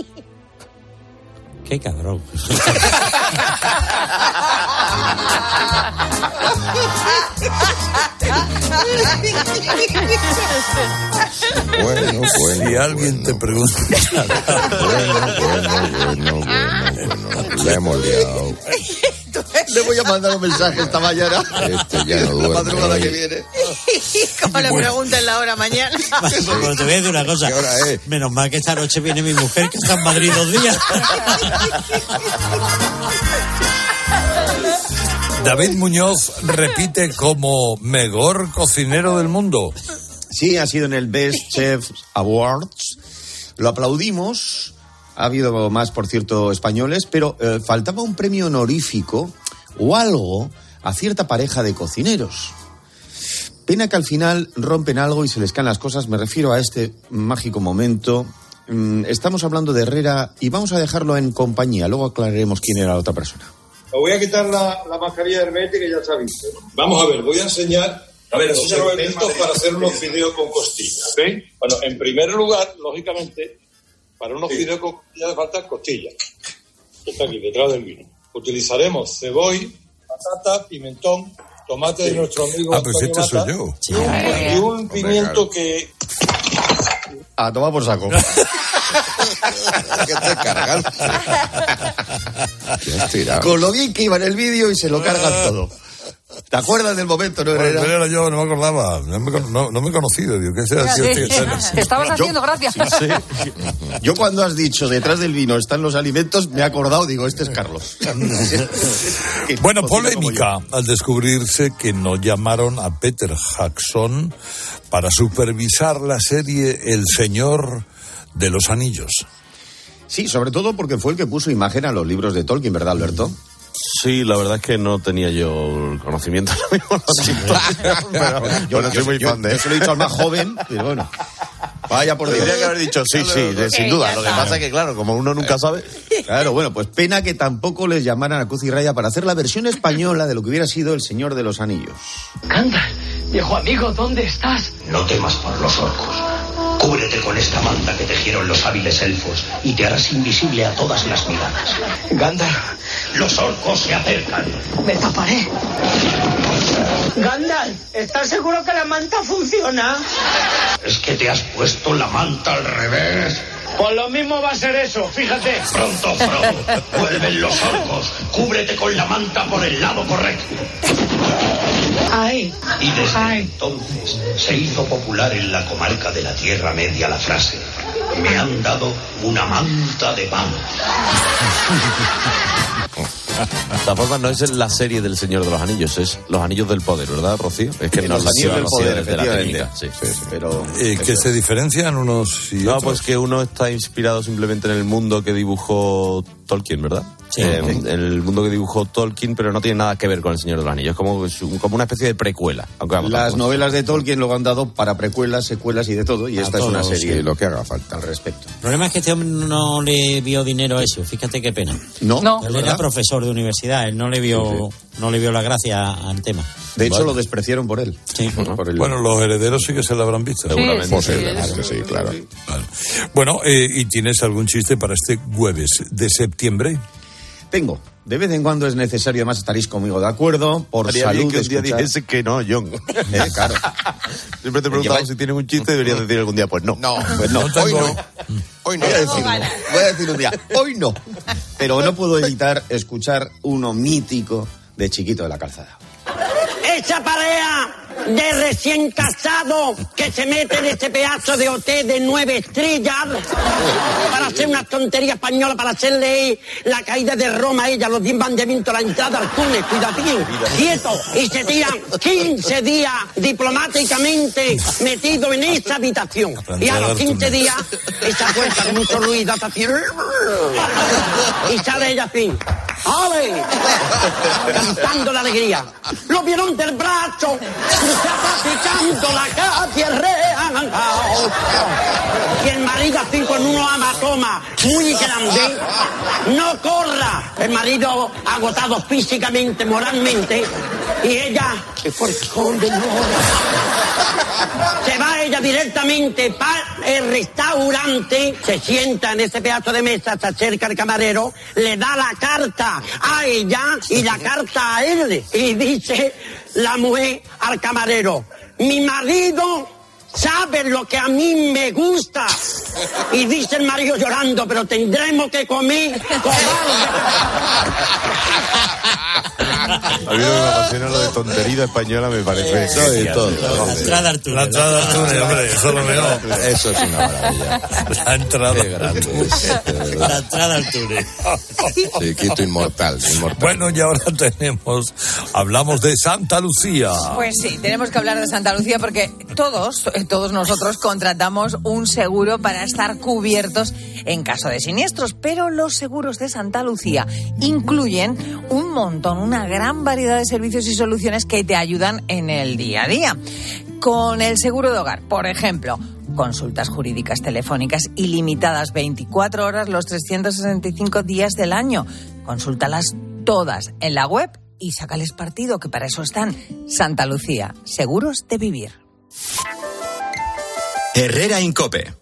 Speaker 5: ¡Qué cabrón!
Speaker 6: Bueno, bueno.
Speaker 4: Si alguien
Speaker 6: bueno.
Speaker 4: te pregunta.
Speaker 6: Bueno, bueno, bueno, bueno, bueno. La hemos liado.
Speaker 7: Le voy a mandar un mensaje esta mañana.
Speaker 6: Este ya no duerme.
Speaker 7: La madrugada
Speaker 6: hoy.
Speaker 7: que viene.
Speaker 2: Como le pregunten la hora mañana.
Speaker 5: Pero te voy a decir una cosa.
Speaker 6: ¿Qué hora es?
Speaker 5: Menos mal que esta noche viene mi mujer, que está en Madrid dos días.
Speaker 4: David Muñoz repite como mejor cocinero del mundo.
Speaker 7: Sí, ha sido en el Best Chef Awards. Lo aplaudimos. Ha habido más, por cierto, españoles, pero eh, faltaba un premio honorífico o algo a cierta pareja de cocineros. Pena que al final rompen algo y se les caen las cosas. Me refiero a este mágico momento. Mm, estamos hablando de Herrera y vamos a dejarlo en compañía. Luego aclararemos quién era la otra persona.
Speaker 17: Me voy a quitar la, la mascarilla hermética, ya sabéis. Vamos a ver, voy a enseñar a ver, los elementos para hacer unos fideos con costillas. ¿Veis? Bueno, en primer lugar, lógicamente, para unos sí. fideos con costillas hace falta costillas. Está aquí, detrás del vino. Utilizaremos cebolla, patata, pimentón, tomate sí. de nuestro amigo
Speaker 4: Ah, pues este
Speaker 17: Mata,
Speaker 4: soy yo.
Speaker 17: Sí. Y un, y un pimiento que...
Speaker 7: Ah, toma por saco.
Speaker 6: ¿Qué te cargan?
Speaker 7: Con lo bien que iba en el vídeo y se lo cargan todo. ¿Te acuerdas del momento, no, Herrera?
Speaker 4: Bueno, era yo, no me acordaba. No me, no, no me he conocido, digo, ¿qué sea?
Speaker 8: Sí, sí, sí. Te estabas yo, haciendo gracia.
Speaker 7: Sí, sí. Yo cuando has dicho detrás del vino están los alimentos, me he acordado, digo, este es Carlos.
Speaker 4: Bueno, polémica al descubrirse que no llamaron a Peter Jackson para supervisar la serie El Señor de los Anillos.
Speaker 7: Sí, sobre todo porque fue el que puso imagen a los libros de Tolkien, ¿verdad, Alberto?
Speaker 9: Sí, la verdad es que no tenía yo el conocimiento. pero,
Speaker 7: yo,
Speaker 9: bueno,
Speaker 7: yo,
Speaker 9: soy muy
Speaker 7: yo,
Speaker 9: fan de
Speaker 7: yo se lo he dicho al más joven, pero bueno. Vaya por Dios.
Speaker 9: Tendría que haber dicho sí, sí, de, sin duda. Lo que pasa es que, claro, como uno nunca sabe.
Speaker 7: Claro, bueno, pues pena que tampoco les llamaran a Cruz y Raya para hacer la versión española de lo que hubiera sido El Señor de los Anillos.
Speaker 18: Gandalf, viejo amigo, ¿dónde estás?
Speaker 13: No temas por los orcos. Cúbrete con esta manta que tejieron los hábiles elfos y te harás invisible a todas las miradas.
Speaker 18: Gandalf,
Speaker 13: los orcos se acercan.
Speaker 18: Me taparé. Gandalf, ¿estás seguro que la manta funciona?
Speaker 13: ¿Es que te has puesto la manta al revés?
Speaker 18: Pues lo mismo va a ser eso, fíjate.
Speaker 13: Pronto, Frodo, vuelven los orcos. Cúbrete con la manta por el lado correcto.
Speaker 18: Ay.
Speaker 13: Y desde
Speaker 18: Ay.
Speaker 13: entonces se hizo popular en la comarca de la Tierra Media la frase: me han dado una manta de pan.
Speaker 9: De todas formas, no es la serie del Señor de los Anillos, es Los Anillos del Poder, ¿verdad, Rocío? Es que no
Speaker 7: Los Anillos del Poder,
Speaker 9: desde la
Speaker 7: efectivamente.
Speaker 9: técnica. Sí, sí, sí.
Speaker 7: Pero,
Speaker 4: ¿Y que se diferencian unos y
Speaker 9: No,
Speaker 4: otros?
Speaker 9: pues que uno está inspirado simplemente en el mundo que dibujó Tolkien, ¿verdad?
Speaker 5: Sí.
Speaker 9: Eh, el mundo que dibujó Tolkien, pero no tiene nada que ver con El Señor de los Anillos. Es como, como una especie de precuela. Aunque vamos,
Speaker 7: las
Speaker 9: tampoco.
Speaker 7: novelas de Tolkien luego han dado para precuelas, secuelas y de todo, y
Speaker 5: A
Speaker 7: esta es
Speaker 5: todo,
Speaker 7: una serie
Speaker 6: Sí, lo que haga falta.
Speaker 7: al respecto.
Speaker 5: El problema es que este hombre no le vio dinero a eso, fíjate qué pena.
Speaker 7: No,
Speaker 8: No.
Speaker 5: Él era profesor de universidad, él no le vio,
Speaker 7: Sí,
Speaker 5: no le vio la gracia al tema.
Speaker 7: De hecho,
Speaker 4: Vale.
Speaker 7: lo despreciaron por él.
Speaker 5: Sí.
Speaker 7: Por el-
Speaker 4: Bueno, los herederos sí que se la habrán visto.
Speaker 9: Seguramente.
Speaker 8: Sí, sí,
Speaker 6: Posiblemente, sí, claro.
Speaker 4: Vale. Bueno, eh, ¿y tienes algún chiste para este jueves de septiembre?
Speaker 7: Tengo. De vez en cuando es necesario, además estaréis conmigo de acuerdo, por
Speaker 9: Estaría bien
Speaker 7: salud
Speaker 9: que un día
Speaker 7: escuchar-
Speaker 9: dijese que no, John.
Speaker 7: Eh, claro.
Speaker 9: Siempre te he preguntado
Speaker 7: Lleva-
Speaker 9: si tienes un chiste, deberías decir algún día, pues no.
Speaker 6: No,
Speaker 7: Pues no,
Speaker 4: No tengo-
Speaker 7: hoy no.
Speaker 6: Hoy no.
Speaker 7: Voy a decirlo. Voy a decir un día, hoy no. Pero no puedo evitar escuchar uno mítico de Chiquito de la Calzada.
Speaker 18: Esa pareja de recién casados que se mete en este pedazo de hotel de nueve estrellas para hacer una tontería española, para hacerle la caída de Roma a ella, los diez mandamientos, la entrada al túnel, cuidado bien, quieto, y se tiran quince días diplomáticamente metidos en esa habitación. Y a los quince días, esa puerta con mucho ruido, hasta así, y sale ella así. ¡Ale! Cantando la alegría. Lo vieron del brazo, picando la calle real. Y el marido así con unos amatomas muy grandes. No corra. El marido agotado físicamente, moralmente. Y ella, que por esconde, no. Se va ella directamente para el restaurante, se sienta en ese pedazo de mesa, se acerca al camarero, le da la carta a ella y la carta a él. Y dice la mujer al camarero: mi marido sabe lo que a mí me gusta. Y dice el marido llorando: pero tendremos que comer cobarde.
Speaker 9: A mí lo que me apasiona lo de tontería española, me parece.
Speaker 6: Eso y todo.
Speaker 5: La entrada al túnel.
Speaker 4: La entrada al túnel, hombre, eso es lo mejor.
Speaker 6: Eso es una maravilla.
Speaker 4: La entrada.
Speaker 6: Qué grande es, de verdad.
Speaker 5: La entrada al túnel.
Speaker 6: Chiquito inmortal, inmortal.
Speaker 4: Bueno, y ahora tenemos, hablamos de Santa Lucía.
Speaker 2: Pues sí, tenemos que hablar de Santa Lucía porque todos, eh, todos nosotros contratamos un seguro para estar cubiertos en caso de siniestros, pero los seguros de Santa Lucía incluyen un montón, una gran variedad de servicios y soluciones que te ayudan en el día a día. Con el seguro de hogar, por ejemplo, consultas jurídicas telefónicas ilimitadas veinticuatro horas los trescientos sesenta y cinco días del año. Consúltalas todas en la web y sácales partido, que para eso están. Santa Lucía, seguros de vivir.
Speaker 28: Herrera Incope.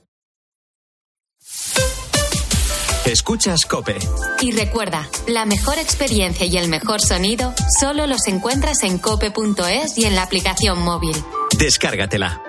Speaker 28: Escuchas COPE.
Speaker 19: Y recuerda, la mejor experiencia y el mejor sonido solo los encuentras en cope punto es y en la aplicación móvil.
Speaker 28: Descárgatela.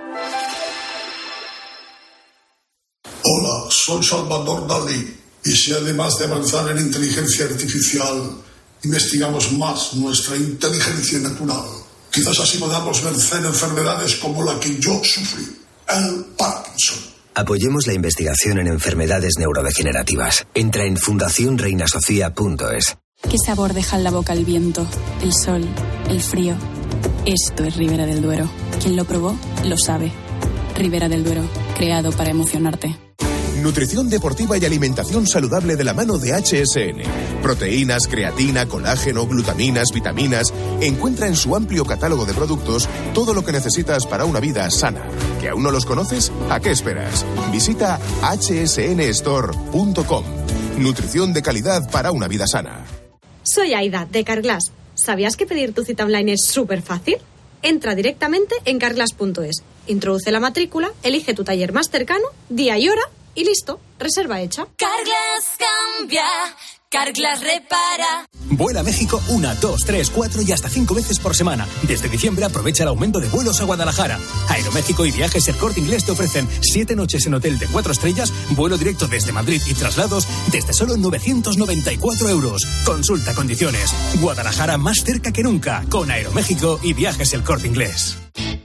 Speaker 20: Hola, soy Salvador Dalí. Y si además de avanzar en inteligencia artificial, investigamos más nuestra inteligencia natural, quizás así podamos vencer enfermedades como la que yo sufrí, el Parkinson.
Speaker 28: Apoyemos la investigación en enfermedades neurodegenerativas. Entra en fundación reina sofía punto es.
Speaker 21: ¿Qué sabor deja en la boca el viento, el sol, el frío? Esto es Ribera del Duero. Quien lo probó, lo sabe. Ribera del Duero, creado para emocionarte.
Speaker 1: Nutrición deportiva y alimentación saludable de la mano de H S N. Proteínas, creatina, colágeno, glutaminas, vitaminas. Encuentra en su amplio catálogo de productos todo lo que necesitas para una vida sana. ¿Que aún no los conoces? ¿A qué esperas? Visita h s n store punto com. Nutrición de calidad para una vida sana.
Speaker 12: Soy Aida, de Carglass. ¿Sabías que pedir tu cita online es súper fácil? Entra directamente en carglass punto es, introduce la matrícula, elige tu taller más cercano, día y hora, y listo, reserva hecha.
Speaker 22: Carglass cambia, Carglass repara.
Speaker 28: Vuela a México una, dos, tres, cuatro y hasta cinco veces por semana. Desde diciembre aprovecha el aumento de vuelos a Guadalajara. Aeroméxico y Viajes El Corte Inglés te ofrecen siete noches en hotel de cuatro estrellas, vuelo directo desde Madrid y traslados desde solo novecientos noventa y cuatro euros. Consulta condiciones. Guadalajara más cerca que nunca con Aeroméxico y Viajes El Corte Inglés.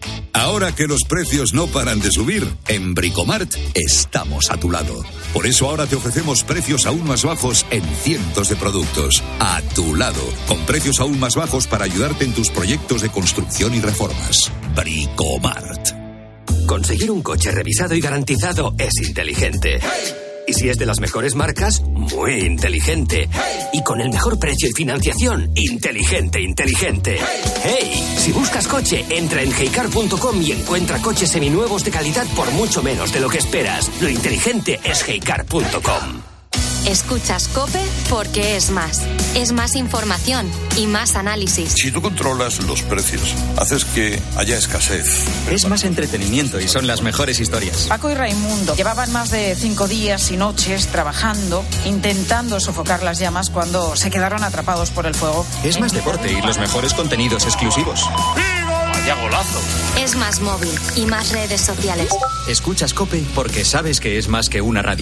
Speaker 23: Ahora que los precios no paran de subir, en Bricomart estamos a tu lado. Por eso ahora te ofrecemos precios aún más bajos en cientos de productos. A tu lado, con precios aún más bajos para ayudarte en tus proyectos de construcción y reformas. Bricomart.
Speaker 24: Conseguir un coche revisado y garantizado es inteligente. Y si es de las mejores marcas, muy inteligente. Y con el mejor precio y financiación, inteligente, inteligente. ¡Hey! Si buscas coche, entra en heycar punto com y encuentra coches seminuevos de calidad por mucho menos de lo que esperas. Lo inteligente es heycar punto com.
Speaker 19: Escuchas COPE porque es más. Es más información y más análisis.
Speaker 4: Si tú controlas los precios, haces que haya escasez.
Speaker 25: Es más entretenimiento y son las mejores historias.
Speaker 8: Paco y Raimundo llevaban más de cinco días y noches trabajando, intentando sofocar las llamas cuando se quedaron atrapados por el fuego.
Speaker 25: Es más deporte y los mejores contenidos exclusivos.
Speaker 24: ¡Vaya golazo!
Speaker 19: Es más móvil y más redes sociales.
Speaker 25: Escuchas COPE porque sabes que es más que una radio.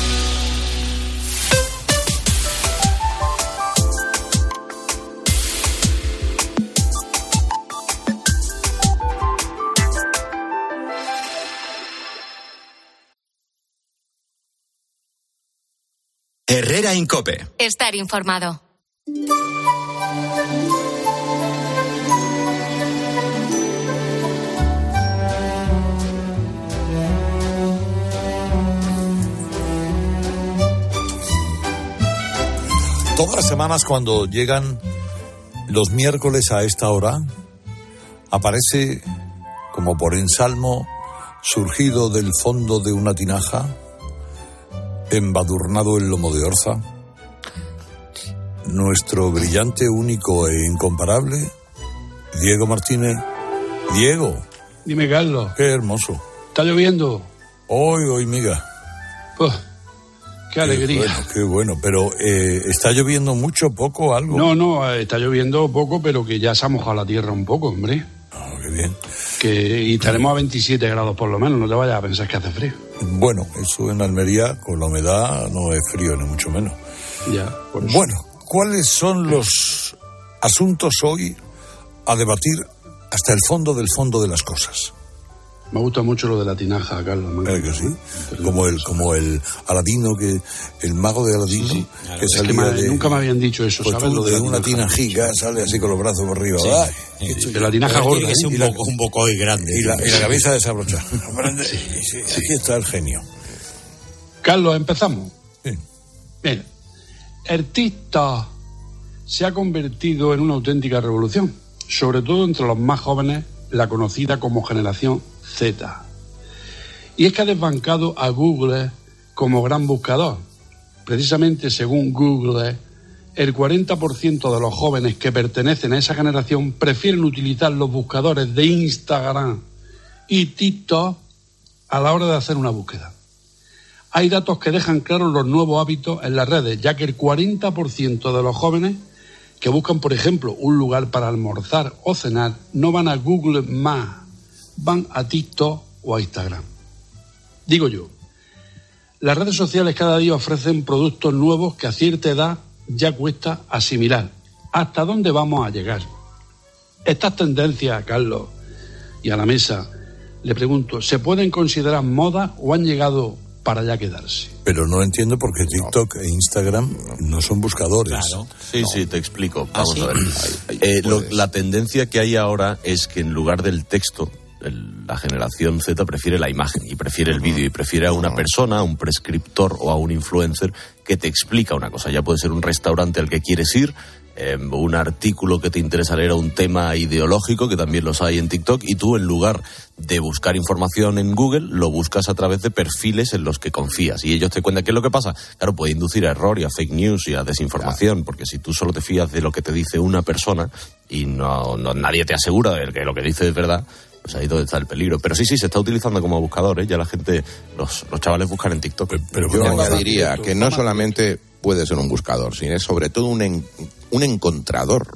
Speaker 25: Herrera Incope.
Speaker 19: Estar informado.
Speaker 4: Todas las semanas cuando llegan los miércoles a esta hora, aparece como por ensalmo, surgido del fondo de una tinaja, embadurnado el lomo de orza, nuestro brillante, único e incomparable Diego Martínez. Diego.
Speaker 26: Dime, Carlos.
Speaker 4: Qué hermoso.
Speaker 26: ¿Está lloviendo?
Speaker 4: Hoy, hoy, miga.
Speaker 26: Pues, qué alegría.
Speaker 4: Qué bueno, qué bueno. Pero, eh, ¿está lloviendo mucho, poco, algo?
Speaker 26: No, no, está lloviendo poco, pero que ya se ha mojado la tierra un poco, hombre.
Speaker 4: Ah, qué bien.
Speaker 26: Que, y estaremos a veintisiete grados por lo menos, no te vayas a pensar que hace frío.
Speaker 4: Bueno, eso en Almería, con la humedad, no es frío, ni mucho menos.
Speaker 26: Ya, por eso.
Speaker 4: Bueno, ¿cuáles son los asuntos hoy a debatir hasta el fondo del fondo de las cosas?
Speaker 26: Me gusta mucho lo de la tinaja, Carlos.
Speaker 4: ¿Eh que sí? Como el, como el Aladino, que el mago de Aladino, sí, sí. Claro, que salía
Speaker 26: es que me,
Speaker 4: de...
Speaker 26: Nunca me habían dicho eso,
Speaker 4: pues
Speaker 26: ¿sabes?
Speaker 4: Tú,
Speaker 26: lo de,
Speaker 4: de
Speaker 26: la
Speaker 4: una
Speaker 26: tinaja.
Speaker 4: tinajica, sale así con los brazos por arriba.
Speaker 26: Sí.
Speaker 4: Ay,
Speaker 26: sí, de la tinaja gorda.
Speaker 5: Tiene que ser un,
Speaker 4: la,
Speaker 5: boco, un bocoy grande.
Speaker 4: Y la, y la cabeza desabrochada.
Speaker 26: Sí,
Speaker 4: sí, sí. Aquí está el genio.
Speaker 26: Carlos, ¿empezamos?
Speaker 4: Sí.
Speaker 26: Bien. El TikTok se ha convertido en una auténtica revolución, sobre todo entre los más jóvenes, la conocida como generación Z. Y es que ha desbancado a Google como gran buscador. Precisamente según Google, el cuarenta por ciento de los jóvenes que pertenecen a esa generación prefieren utilizar los buscadores de Instagram y TikTok a la hora de hacer una búsqueda. Hay datos que dejan claros los nuevos hábitos en las redes, ya que el cuarenta por ciento de los jóvenes que buscan, por ejemplo, un lugar para almorzar o cenar, no van a Google más, van a TikTok o a Instagram. Digo yo, las redes sociales cada día ofrecen productos nuevos que a cierta edad ya cuesta asimilar. ¿Hasta dónde vamos a llegar? Estas tendencias, Carlos, y a la mesa, le pregunto, ¿se pueden considerar moda o han llegado para ya quedarse?
Speaker 4: Pero no entiendo por qué TikTok e Instagram no son buscadores.
Speaker 9: Claro. Sí, no. sí, te explico.
Speaker 5: ¿Ah,
Speaker 9: Vamos
Speaker 5: sí?
Speaker 9: a ver. Eh, lo, la tendencia que hay ahora es que en lugar del texto, el, la generación Z prefiere la imagen y prefiere el vídeo y prefiere a una persona, a un prescriptor o a un influencer que te explica una cosa. Ya puede ser un restaurante al que quieres ir, eh, un artículo que te interesa leer, un tema ideológico, que también los hay en TikTok, y tú, en lugar de buscar información en Google, lo buscas a través de perfiles en los que confías, y ellos te cuentan qué es lo que pasa. Claro, puede inducir a error y a fake news y a desinformación, claro, porque si tú solo te fías de lo que te dice una persona y no, no nadie te asegura de que lo que dice es verdad, pues ahí es donde está el peligro. Pero sí, sí, se está utilizando como buscador, ¿eh? Ya la gente, los, los chavales buscan en TikTok. Pero,
Speaker 6: pero yo añadiría que no solamente puede ser un buscador, sino es sobre todo un, en, un encontrador,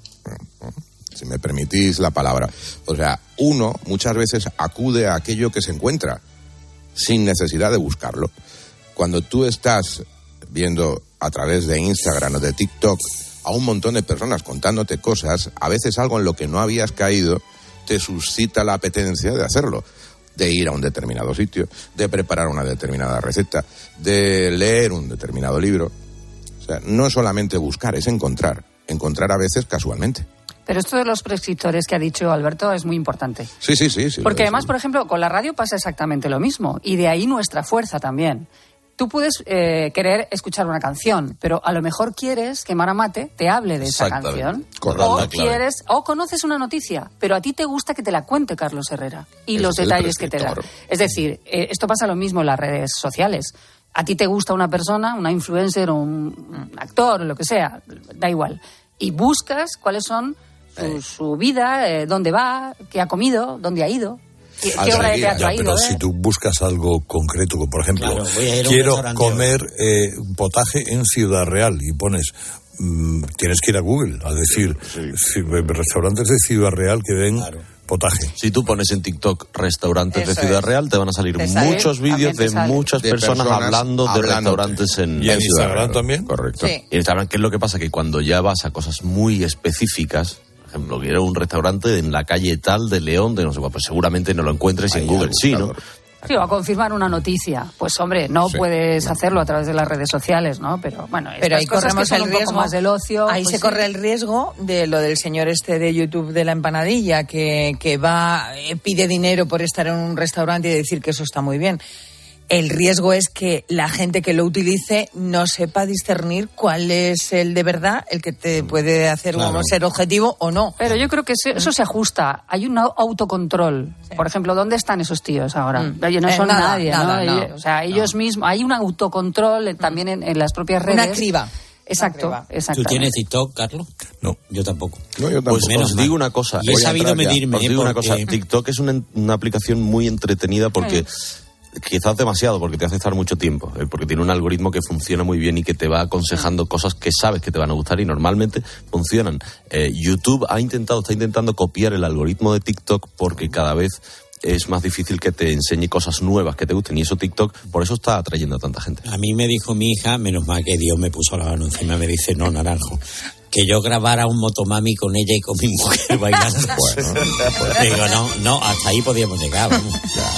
Speaker 6: si me permitís la palabra. O sea, uno muchas veces acude a aquello que se encuentra sin necesidad de buscarlo. Cuando tú estás viendo a través de Instagram o de TikTok a un montón de personas contándote cosas, a veces algo en lo que no habías caído te suscita la apetencia de hacerlo, de ir a un determinado sitio, de preparar una determinada receta, de leer un determinado libro. O sea, no es solamente buscar, es encontrar. Encontrar a veces casualmente.
Speaker 8: Pero esto de los prescriptores que ha dicho Alberto es muy importante.
Speaker 6: Sí, sí, sí. sí
Speaker 8: Porque además, por ejemplo, con la radio pasa exactamente lo mismo. Y de ahí nuestra fuerza también. Tú puedes eh, querer escuchar una canción, pero a lo mejor quieres que Maramate te hable de esa canción.
Speaker 6: Correcto,
Speaker 8: o quieres, o conoces una noticia, pero a ti te gusta que te la cuente Carlos Herrera y
Speaker 6: Es
Speaker 8: los
Speaker 6: el
Speaker 8: detalles que te da. Es decir, eh, esto pasa lo mismo en las redes sociales. A ti te gusta una persona, una influencer, un actor, lo que sea, da igual. Y buscas cuáles son su, su vida, eh, dónde va, qué ha comido, dónde ha ido. ¿Qué, qué obra de teatro
Speaker 4: ya,
Speaker 8: ha ido?
Speaker 4: Pero
Speaker 8: ¿eh?
Speaker 4: si tú buscas algo concreto, como por ejemplo,
Speaker 5: Claro, voy a ir a un
Speaker 4: quiero
Speaker 5: restaurante
Speaker 4: comer eh, potaje en Ciudad Real, y pones, mmm, tienes que ir a Google a decir, sí, sí. restaurantes de Ciudad Real que den claro. potaje.
Speaker 9: Si tú pones en TikTok restaurantes
Speaker 2: Eso
Speaker 9: de Ciudad
Speaker 2: es.
Speaker 9: Real, te van a salir
Speaker 2: Te sale,
Speaker 9: muchos vídeos de
Speaker 2: sale.
Speaker 9: muchas
Speaker 6: De
Speaker 9: personas,
Speaker 6: personas
Speaker 9: hablando de
Speaker 6: hablándote.
Speaker 9: restaurantes en,
Speaker 4: ¿Y en
Speaker 9: en Ciudad
Speaker 4: Instagram
Speaker 9: Real.
Speaker 4: también?
Speaker 6: Correcto.
Speaker 2: Sí.
Speaker 9: Y en Instagram, ¿qué es lo que pasa? Que cuando ya vas a cosas muy específicas, por ejemplo, quiero un restaurante en la calle tal de León, de no sé cuál, pues seguramente no lo encuentres
Speaker 6: Ahí
Speaker 9: en Google, sí, ¿no?
Speaker 8: Sí, o a confirmar una noticia. Pues hombre, no
Speaker 6: Sí.
Speaker 8: puedes hacerlo a través de las redes sociales, ¿no? Pero bueno,
Speaker 2: Pero
Speaker 8: estas
Speaker 2: ahí
Speaker 8: cosas
Speaker 2: corremos
Speaker 8: que son
Speaker 2: el
Speaker 8: un poco
Speaker 2: riesgo
Speaker 8: más del ocio.
Speaker 2: Ahí
Speaker 8: pues
Speaker 2: se
Speaker 8: sí.
Speaker 2: corre el riesgo de lo del señor este de YouTube de la empanadilla, que, que va, eh, pide dinero por estar en un restaurante y decir que eso está muy bien. El riesgo es que la gente que lo utilice no sepa discernir cuál es el de verdad, el que te puede hacer
Speaker 5: Claro.
Speaker 2: uno ser objetivo o no.
Speaker 8: Pero yo creo que eso, eso se ajusta. Hay un au- autocontrol.
Speaker 2: Sí.
Speaker 8: Por ejemplo, ¿dónde están esos tíos ahora?
Speaker 2: Mm.
Speaker 8: Oye, no
Speaker 2: Eh,
Speaker 8: son
Speaker 2: nada,
Speaker 8: nadie,
Speaker 2: nada,
Speaker 8: ¿no?
Speaker 2: no.
Speaker 8: Ellos- o sea, ellos mismos. Hay un autocontrol eh, también en, en las propias redes.
Speaker 2: Una criba.
Speaker 8: Exacto,
Speaker 2: Una criba.
Speaker 5: ¿Tú
Speaker 8: exactamente.
Speaker 5: tienes TikTok, Carlos?
Speaker 4: No.
Speaker 5: Yo tampoco.
Speaker 6: No, yo
Speaker 9: Pues
Speaker 6: tampoco.
Speaker 9: os digo una cosa.
Speaker 5: Y he
Speaker 9: voy a
Speaker 5: sabido
Speaker 9: entrar ya.
Speaker 5: medirme,
Speaker 9: Os digo una
Speaker 5: porque-
Speaker 9: cosa. TikTok es una, una aplicación muy entretenida porque... Quizás demasiado, porque te hace estar mucho tiempo, ¿eh? Porque tiene un algoritmo que funciona muy bien y que te va aconsejando cosas que sabes que te van a gustar y normalmente funcionan. Eh, YouTube ha intentado, está intentando copiar el algoritmo de TikTok porque cada vez es más difícil que te enseñe cosas nuevas que te gusten, y eso TikTok, por eso está atrayendo a tanta gente.
Speaker 5: A mí me dijo mi hija, menos mal que Dios me puso la mano encima, me dice, no, Naranjo, que yo grabara un motomami con ella y con mi mujer bailando.
Speaker 6: Bueno,
Speaker 5: Digo, no, no, hasta ahí podíamos llegar, vamos.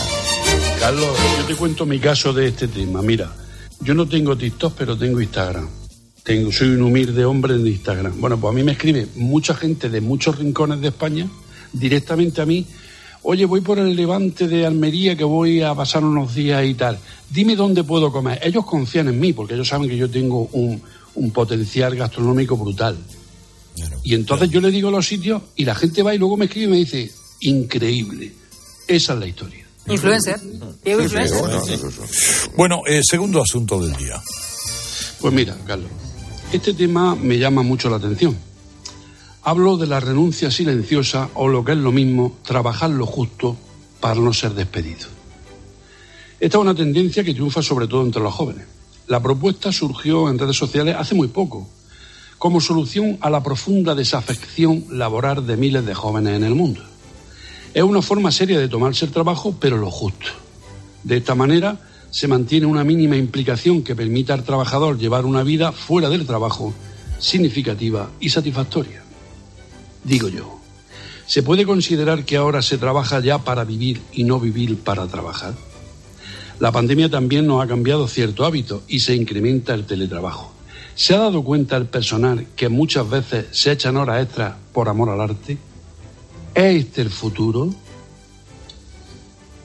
Speaker 26: Carlos, yo te cuento mi caso de este tema. Mira, yo no tengo TikTok, pero tengo Instagram. Tengo, soy un humilde hombre en Instagram. Bueno, pues a mí me escribe mucha gente de muchos rincones de España directamente a mí. Oye, voy por el Levante de Almería, que voy a pasar unos días y tal. Dime dónde puedo comer. Ellos confían en mí porque ellos saben que yo tengo un, un potencial gastronómico brutal.
Speaker 5: Claro,
Speaker 26: Y entonces
Speaker 5: claro.
Speaker 26: yo le digo los sitios y la gente va y luego me escribe y me dice, increíble. Esa es la historia.
Speaker 8: Influencer. Diego
Speaker 6: sí, sí,
Speaker 8: influencer.
Speaker 6: bueno, eso, eso.
Speaker 4: Bueno, eh, segundo asunto del día.
Speaker 26: Pues mira, Carlos, este tema me llama mucho la atención. Hablo de la renuncia silenciosa, o lo que es lo mismo, trabajar lo justo para no ser despedido. Esta es una tendencia que triunfa sobre todo entre los jóvenes. La propuesta surgió en redes sociales hace muy poco, como solución a la profunda desafección laboral de miles de jóvenes en el mundo. Es una forma seria de tomarse el trabajo, pero lo justo. De esta manera se mantiene una mínima implicación que permita al trabajador llevar una vida fuera del trabajo significativa y satisfactoria. Digo yo, ¿se puede considerar que ahora se trabaja ya para vivir y no vivir para trabajar? La pandemia también nos ha cambiado ciertos hábitos y se incrementa el teletrabajo. ¿Se ha dado cuenta el personal que muchas veces se echan horas extras por amor al arte? ¿Es este el futuro?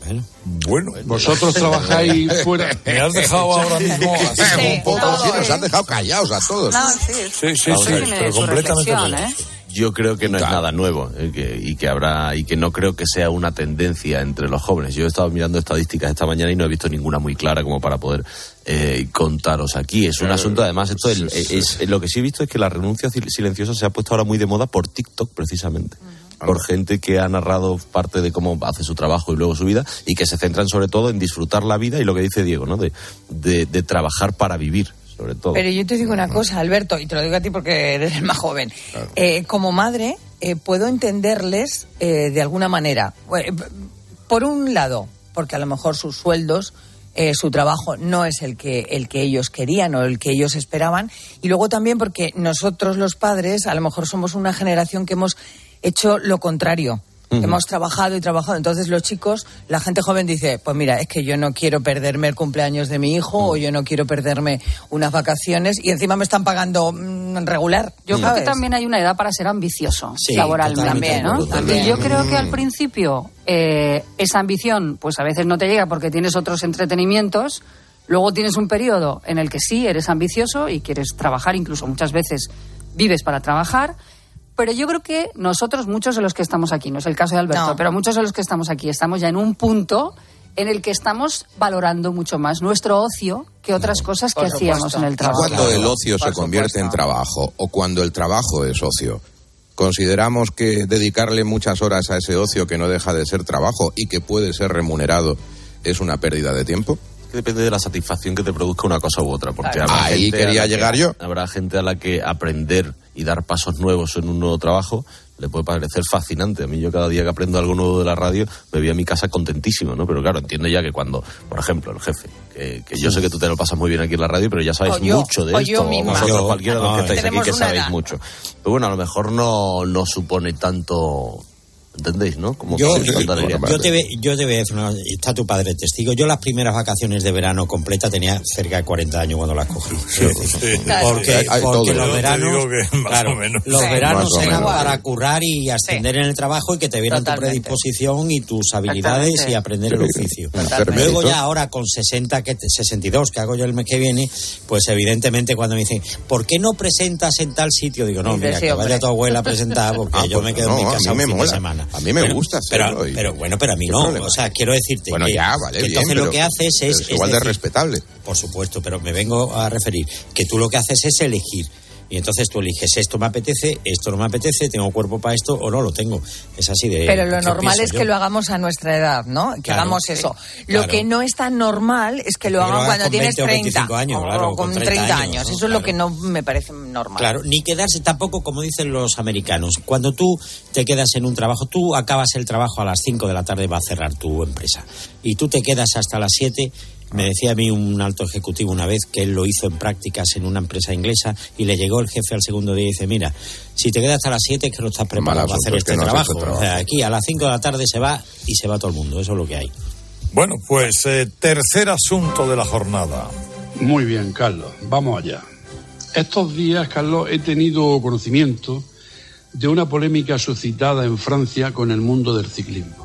Speaker 4: Bueno, bueno.
Speaker 26: Vosotros trabajáis fuera.
Speaker 4: Me has dejado ahora mismo así
Speaker 6: Sí,
Speaker 4: un poco.
Speaker 6: todo, sí, nos has dejado callados a todos.
Speaker 2: No, sí,
Speaker 4: Sí, sí,
Speaker 9: Vamos
Speaker 4: sí,
Speaker 9: a ver.
Speaker 4: pero completamente.
Speaker 8: ¿eh?
Speaker 9: Yo creo que no
Speaker 6: Claro.
Speaker 9: es nada nuevo eh, que, y que habrá y que no creo que sea una tendencia entre los jóvenes. Yo he estado mirando estadísticas esta mañana y no he visto ninguna muy clara como para poder eh, contaros aquí. Es un
Speaker 6: Eh,
Speaker 9: asunto, además, esto
Speaker 6: sí,
Speaker 9: es,
Speaker 6: sí,
Speaker 9: es-
Speaker 6: sí.
Speaker 9: lo que sí he visto es que la renuncia sil- silenciosa se ha puesto ahora muy de moda por TikTok, precisamente. Por gente que ha narrado parte de cómo hace su trabajo y luego su vida y que se centran sobre todo en disfrutar la vida y lo que dice Diego, ¿no? De, de, de trabajar para vivir, sobre todo.
Speaker 2: Pero yo te digo una cosa, Alberto, y te lo digo a ti porque eres el más joven. Eh, como madre, eh, puedo entenderles eh, de alguna manera. Bueno, por un lado, porque a lo mejor sus sueldos, eh, su trabajo no es el que, el que ellos querían o el que ellos esperaban. Y luego también porque nosotros los padres, a lo mejor somos una generación que hemos hecho lo contrario.
Speaker 9: Ujú.
Speaker 2: Hemos trabajado y trabajado. Entonces los chicos, la gente joven dice, pues mira, es que yo no quiero perderme el cumpleaños de mi hijo o yo no quiero perderme unas vacaciones y encima me están pagando mm, regular.
Speaker 8: Yo creo
Speaker 2: ¿sabes?
Speaker 8: que también hay una edad para ser ambicioso
Speaker 2: Sí,
Speaker 8: laboralmente,
Speaker 2: totalmente,
Speaker 8: ¿no?
Speaker 2: totalmente.
Speaker 8: Y yo creo que al principio eh, esa ambición, pues a veces no te llega porque tienes otros entretenimientos. Luego tienes un periodo en el que sí eres ambicioso y quieres trabajar, incluso muchas veces vives para trabajar. Pero yo creo que nosotros, muchos de los que estamos aquí, no es el caso de Alberto,
Speaker 2: No.
Speaker 8: pero muchos de los que estamos aquí estamos ya en un punto en el que estamos valorando mucho más nuestro ocio que otras cosas que
Speaker 2: Por
Speaker 8: hacíamos
Speaker 2: supuesto.
Speaker 8: en el trabajo.
Speaker 6: Cuando el ocio se
Speaker 2: Por
Speaker 6: convierte en
Speaker 2: supuesto.
Speaker 6: trabajo o cuando el trabajo es ocio, ¿consideramos que dedicarle muchas horas a ese ocio que no deja de ser trabajo y que puede ser remunerado es una pérdida de tiempo?
Speaker 9: Que depende de la satisfacción que te produzca una cosa u otra, porque
Speaker 6: Claro.
Speaker 9: habrá
Speaker 6: Ahí
Speaker 9: gente
Speaker 6: quería
Speaker 9: a la que-
Speaker 6: llegar yo.
Speaker 9: Habrá gente a la que aprender y dar pasos nuevos en un nuevo trabajo le puede parecer fascinante. A mí yo cada día que aprendo algo nuevo de la radio me voy a mi casa contentísimo, ¿no? Pero claro, entiendo ya que cuando, por ejemplo, el jefe, que, que yo sé que tú te lo pasas muy bien aquí en la radio, pero ya sabéis
Speaker 2: O yo,
Speaker 9: mucho de
Speaker 2: o
Speaker 9: esto,
Speaker 2: yo
Speaker 9: o
Speaker 2: misma.
Speaker 9: vosotros,
Speaker 4: Yo,
Speaker 9: cualquiera de los
Speaker 4: no,
Speaker 9: que estáis aquí
Speaker 2: tenemos
Speaker 9: que
Speaker 2: una
Speaker 9: sabéis
Speaker 2: edad.
Speaker 9: mucho. Pero bueno, a lo mejor no, no supone tanto... ¿Entendéis, no? Como
Speaker 5: Yo,
Speaker 9: que contar el día.
Speaker 5: yo, te, ve- yo te voy a decir una, está tu padre testigo. Yo las primeras vacaciones de verano completa tenía cerca de cuarenta años cuando las cogí.
Speaker 4: Sí, sí.
Speaker 5: Porque,
Speaker 6: Hay- hay
Speaker 5: porque
Speaker 6: todo.
Speaker 5: los
Speaker 4: Yo te
Speaker 5: veranos,
Speaker 4: digo que más
Speaker 5: claro,
Speaker 4: o menos.
Speaker 5: los
Speaker 2: Sí.
Speaker 5: veranos
Speaker 6: Más o
Speaker 5: eran
Speaker 6: menos.
Speaker 5: para currar y ascender en el trabajo y que te vieran tu
Speaker 2: Totalmente.
Speaker 5: predisposición y tus habilidades
Speaker 2: Totalmente.
Speaker 5: y aprender el
Speaker 6: Sí.
Speaker 5: oficio.
Speaker 6: Totalmente.
Speaker 5: Luego ya ahora con sesenta, que te- sesenta y dos que hago yo el mes que viene, pues evidentemente cuando me dicen, ¿por qué no presentas en tal sitio? Digo, no,
Speaker 2: Dice,
Speaker 5: mira,
Speaker 2: sí,
Speaker 5: que
Speaker 2: hombre.
Speaker 5: vaya tu abuela a presentar porque
Speaker 6: Ah,
Speaker 5: yo
Speaker 6: pues
Speaker 5: me quedo
Speaker 6: no,
Speaker 5: en mi
Speaker 6: a
Speaker 5: casa
Speaker 6: mí
Speaker 5: un
Speaker 6: me
Speaker 5: fin
Speaker 6: mola.
Speaker 5: de semana.
Speaker 6: A mí me
Speaker 5: Pero-
Speaker 6: gusta
Speaker 5: pero,
Speaker 6: hacerlo y-
Speaker 5: pero bueno, pero a mí
Speaker 6: ¿Qué
Speaker 5: no.
Speaker 6: problema?
Speaker 5: O sea, quiero decirte
Speaker 6: Bueno,
Speaker 5: que,
Speaker 6: ya, vale,
Speaker 5: que
Speaker 6: bien,
Speaker 5: entonces
Speaker 6: pero
Speaker 5: lo que haces es...
Speaker 6: es igual de
Speaker 5: decir,
Speaker 6: respetable.
Speaker 5: por supuesto, pero me vengo a referir que tú lo que haces es elegir. Y entonces tú eliges, esto me apetece, esto no me apetece, tengo cuerpo para esto o no lo tengo. Es así de...
Speaker 2: Pero lo
Speaker 5: ¿qué
Speaker 2: normal
Speaker 5: pienso
Speaker 2: es
Speaker 5: yo?
Speaker 2: que lo hagamos a nuestra edad, ¿no? Que
Speaker 5: Claro,
Speaker 2: hagamos
Speaker 5: sí,
Speaker 2: eso. Lo
Speaker 5: claro.
Speaker 2: que no es tan normal es que lo
Speaker 5: Que lo
Speaker 2: hagan
Speaker 5: hagas
Speaker 2: cuando
Speaker 5: con
Speaker 2: tienes
Speaker 5: veinte o
Speaker 2: treinta
Speaker 5: veinticinco años,
Speaker 2: o
Speaker 5: claro,
Speaker 2: con
Speaker 5: con
Speaker 2: treinta
Speaker 5: treinta
Speaker 2: años.
Speaker 5: años, ¿no?
Speaker 2: Eso es lo
Speaker 5: Claro.
Speaker 2: que no me parece normal.
Speaker 5: Claro, ni quedarse tampoco, como dicen los americanos. Cuando tú te quedas en un trabajo, tú acabas el trabajo a las cinco de la tarde, va a cerrar tu empresa. Y tú te quedas hasta las siete. Me decía a mí un alto ejecutivo una vez que él lo hizo en prácticas en una empresa inglesa y le llegó el jefe al segundo día y dice, mira, si te quedas hasta las siete es que no estás preparado
Speaker 6: Mal
Speaker 5: para hacer
Speaker 6: asunto, es
Speaker 5: este
Speaker 6: que no has
Speaker 5: trabajo.
Speaker 6: hecho trabajo.
Speaker 5: O sea, aquí a las cinco de la tarde se va y se va todo el mundo. Eso es lo que hay.
Speaker 4: Bueno, pues eh, tercer asunto de la jornada.
Speaker 26: Muy bien, Carlos, vamos allá. Estos días, Carlos, he tenido conocimiento de una polémica suscitada en Francia con el mundo del ciclismo.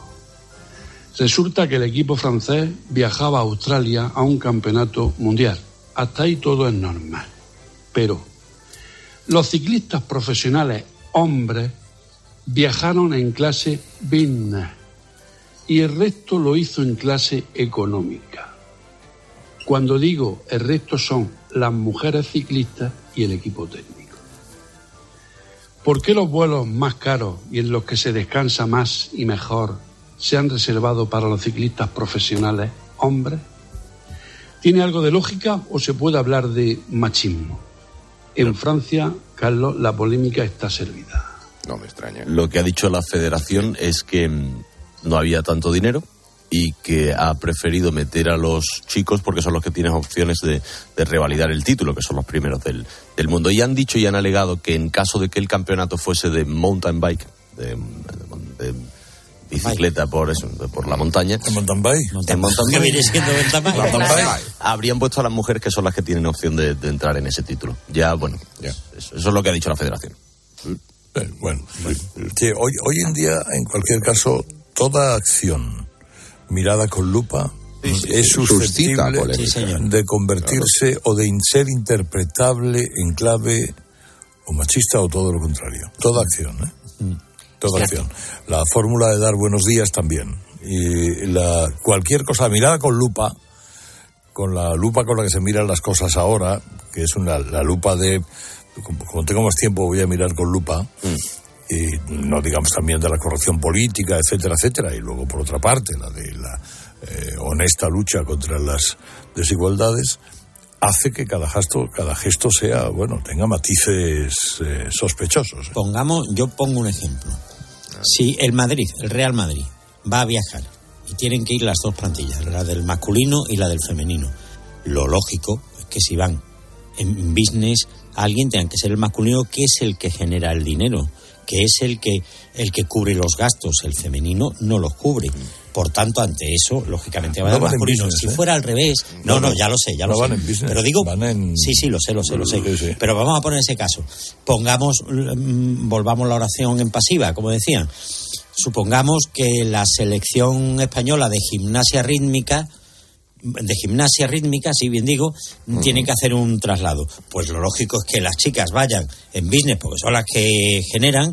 Speaker 26: Resulta que el equipo francés viajaba a Australia a un campeonato mundial. Hasta ahí todo es normal. Pero los ciclistas profesionales hombres viajaron en clase business y el resto lo hizo en clase económica. Cuando digo el resto son las mujeres ciclistas y el equipo técnico. ¿Por qué los vuelos más caros y en los que se descansa más y mejor se han reservado para los ciclistas profesionales hombres? ¿Tiene algo de lógica o se puede hablar de machismo? En Francia, Carlos, la polémica está servida.
Speaker 6: No me extraña.
Speaker 9: Lo que ha dicho la federación es que mm, no había tanto dinero y que ha preferido meter a los chicos porque son los que tienen opciones de, de revalidar el título, que son los primeros del, del mundo. Y han dicho y han alegado que en caso de que el campeonato fuese de mountain bike, de, de, de bicicleta por eso, por la montaña.
Speaker 4: ¿De mountain bike?
Speaker 9: En mountain
Speaker 5: ¿Qué
Speaker 9: bike.
Speaker 5: viene siendo mountain bike?
Speaker 9: Mountain
Speaker 5: Claro.
Speaker 9: bike. Habrían puesto a las mujeres que son las que tienen opción de, de entrar en ese título. Ya, bueno,
Speaker 6: Ya.
Speaker 9: Eso, eso es lo que ha dicho la federación.
Speaker 4: Eh, Bueno, sí, hoy, hoy en día, en cualquier caso, toda acción mirada con lupa, sí, sí, es susceptible sí, de convertirse claro. o de ser interpretable en clave o machista o todo lo contrario. Toda acción, ¿eh? Mm. Toda acción. La fórmula de dar buenos días también. Y la cualquier cosa, mirada con lupa, con la lupa con la que se miran las cosas ahora, que es una la lupa de, como, como tengo más tiempo voy a mirar con lupa, mm. y no digamos también de la corrupción política, etcétera, etcétera, y luego por otra parte la de la eh, honesta lucha contra las desigualdades, hace que cada gesto, cada gesto sea, bueno, tenga matices eh, sospechosos. ¿eh?
Speaker 5: Pongamos, yo pongo un ejemplo. Si el Madrid, el Real Madrid, va a viajar y tienen que ir las dos plantillas, la del masculino y la del femenino, lo lógico es que si van en business, alguien tenga que ser el masculino, que es el que genera el dinero, que es el que el que cubre los gastos, el femenino no los cubre. Por tanto, ante eso, lógicamente va a dar masculino. Business, si ¿eh? fuera al revés, no, no, no, ya lo sé, ya no lo sé. Van en business, pero digo, van en... sí, sí, lo sé, lo sé, lo sé. Sí, sí. Pero vamos a poner ese caso. Pongamos, mmm, volvamos la oración en pasiva, como decían. Supongamos que la selección española de gimnasia rítmica, de gimnasia rítmica, si bien digo, uh-huh. tiene que hacer un traslado. Pues lo lógico es que las chicas vayan en business porque son las que generan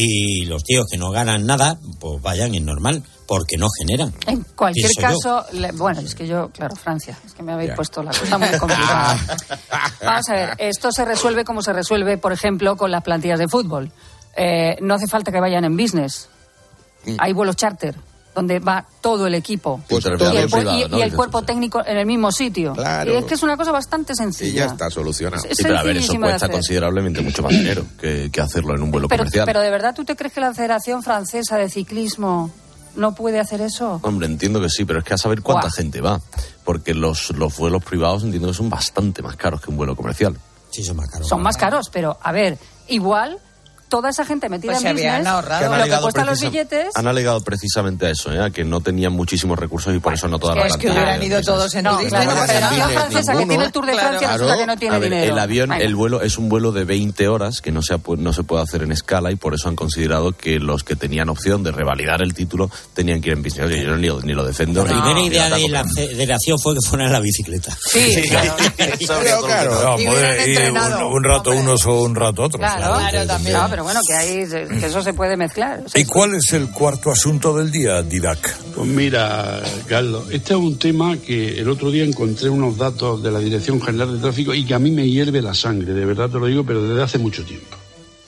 Speaker 5: y los tíos que no ganan nada, pues vayan en normal porque no generan.
Speaker 8: En cualquier caso, le, bueno, es que yo, claro, Francia, es que me habéis yeah. puesto la cosa muy complicada. Vamos a ver, esto se resuelve como se resuelve, por ejemplo, con las plantillas de fútbol. Eh, no hace falta que vayan en business. Hay vuelos charter donde va todo el equipo
Speaker 6: pues
Speaker 8: y,
Speaker 6: todo
Speaker 8: el,
Speaker 6: privado,
Speaker 8: y,
Speaker 6: ¿no?
Speaker 8: y el cuerpo técnico en el mismo sitio.
Speaker 6: Claro.
Speaker 8: Y es que es una cosa bastante sencilla.
Speaker 6: Y ya está solucionado.
Speaker 8: Es, es
Speaker 9: sí, pero a ver, eso cuesta considerablemente mucho más dinero que, que hacerlo en un vuelo
Speaker 8: pero,
Speaker 9: comercial.
Speaker 8: Pero ¿de verdad tú te crees que la Federación Francesa de Ciclismo no puede hacer eso?
Speaker 9: Hombre, entiendo que sí, pero es que a saber cuánta
Speaker 8: Guau.
Speaker 9: gente va. Porque los, los vuelos privados entiendo que son bastante más caros que un vuelo comercial.
Speaker 5: Sí, son más caros.
Speaker 8: Son más caros, pero a ver, igual... Toda esa gente metida
Speaker 2: pues
Speaker 8: en business,
Speaker 2: ahorrado.
Speaker 8: lo que cuestan los billetes...
Speaker 9: Han alegado precisamente a eso, ¿eh? A que no tenían muchísimos recursos y por eso no toda
Speaker 2: es
Speaker 9: la
Speaker 2: Es que hubieran ido todos en
Speaker 8: no,
Speaker 2: turismo.
Speaker 8: Claro, la Federación Francesa que tiene el Tour de Francia
Speaker 9: claro.
Speaker 8: resulta que no tiene
Speaker 9: a ver,
Speaker 8: dinero.
Speaker 9: El avión,
Speaker 8: Venga.
Speaker 9: el vuelo es un vuelo de veinte horas que no se, ha, no se puede hacer en escala y por eso han considerado que los que tenían opción de revalidar el título tenían que ir en business. Oye, yo ni, ni lo defiendo.
Speaker 5: La
Speaker 9: ni,
Speaker 5: primera
Speaker 9: ni
Speaker 5: idea
Speaker 9: ataco,
Speaker 5: de la federación fue que fueran en la bicicleta.
Speaker 8: Sí, sí claro.
Speaker 6: Pero, claro.
Speaker 4: No, poder ir un, un rato
Speaker 2: hombre.
Speaker 4: unos o un rato otros.
Speaker 8: Claro,
Speaker 4: claro,
Speaker 8: claro también. No, pero bueno, que hay... que eso se puede mezclar. O sea,
Speaker 4: ¿Y cuál es el cuarto asunto del día, Didac?
Speaker 26: Pues mira, Carlos, este es un tema que el otro día encontré unos datos de la Dirección General de Tráfico y que a mí me hierve la sangre, de verdad te lo digo, pero desde hace mucho tiempo.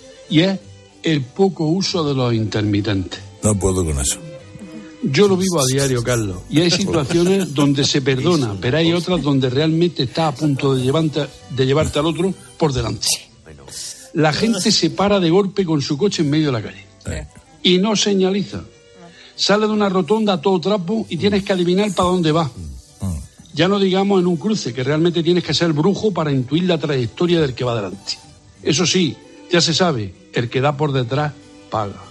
Speaker 26: Y es el poco uso de los intermitentes.
Speaker 4: No puedo con eso.
Speaker 26: Yo lo vivo a diario, Carlos, y hay situaciones donde se perdona, pero hay otras donde realmente está a punto de llevarte, de llevarte al otro por delante. La gente se para de golpe con su coche en medio de la calle y no señaliza. Sale de una rotonda a todo trapo y tienes que adivinar para dónde va. Ya no digamos en un cruce, que realmente tienes que ser brujo para intuir la trayectoria del que va delante. Eso sí, ya se sabe, el que da por detrás paga.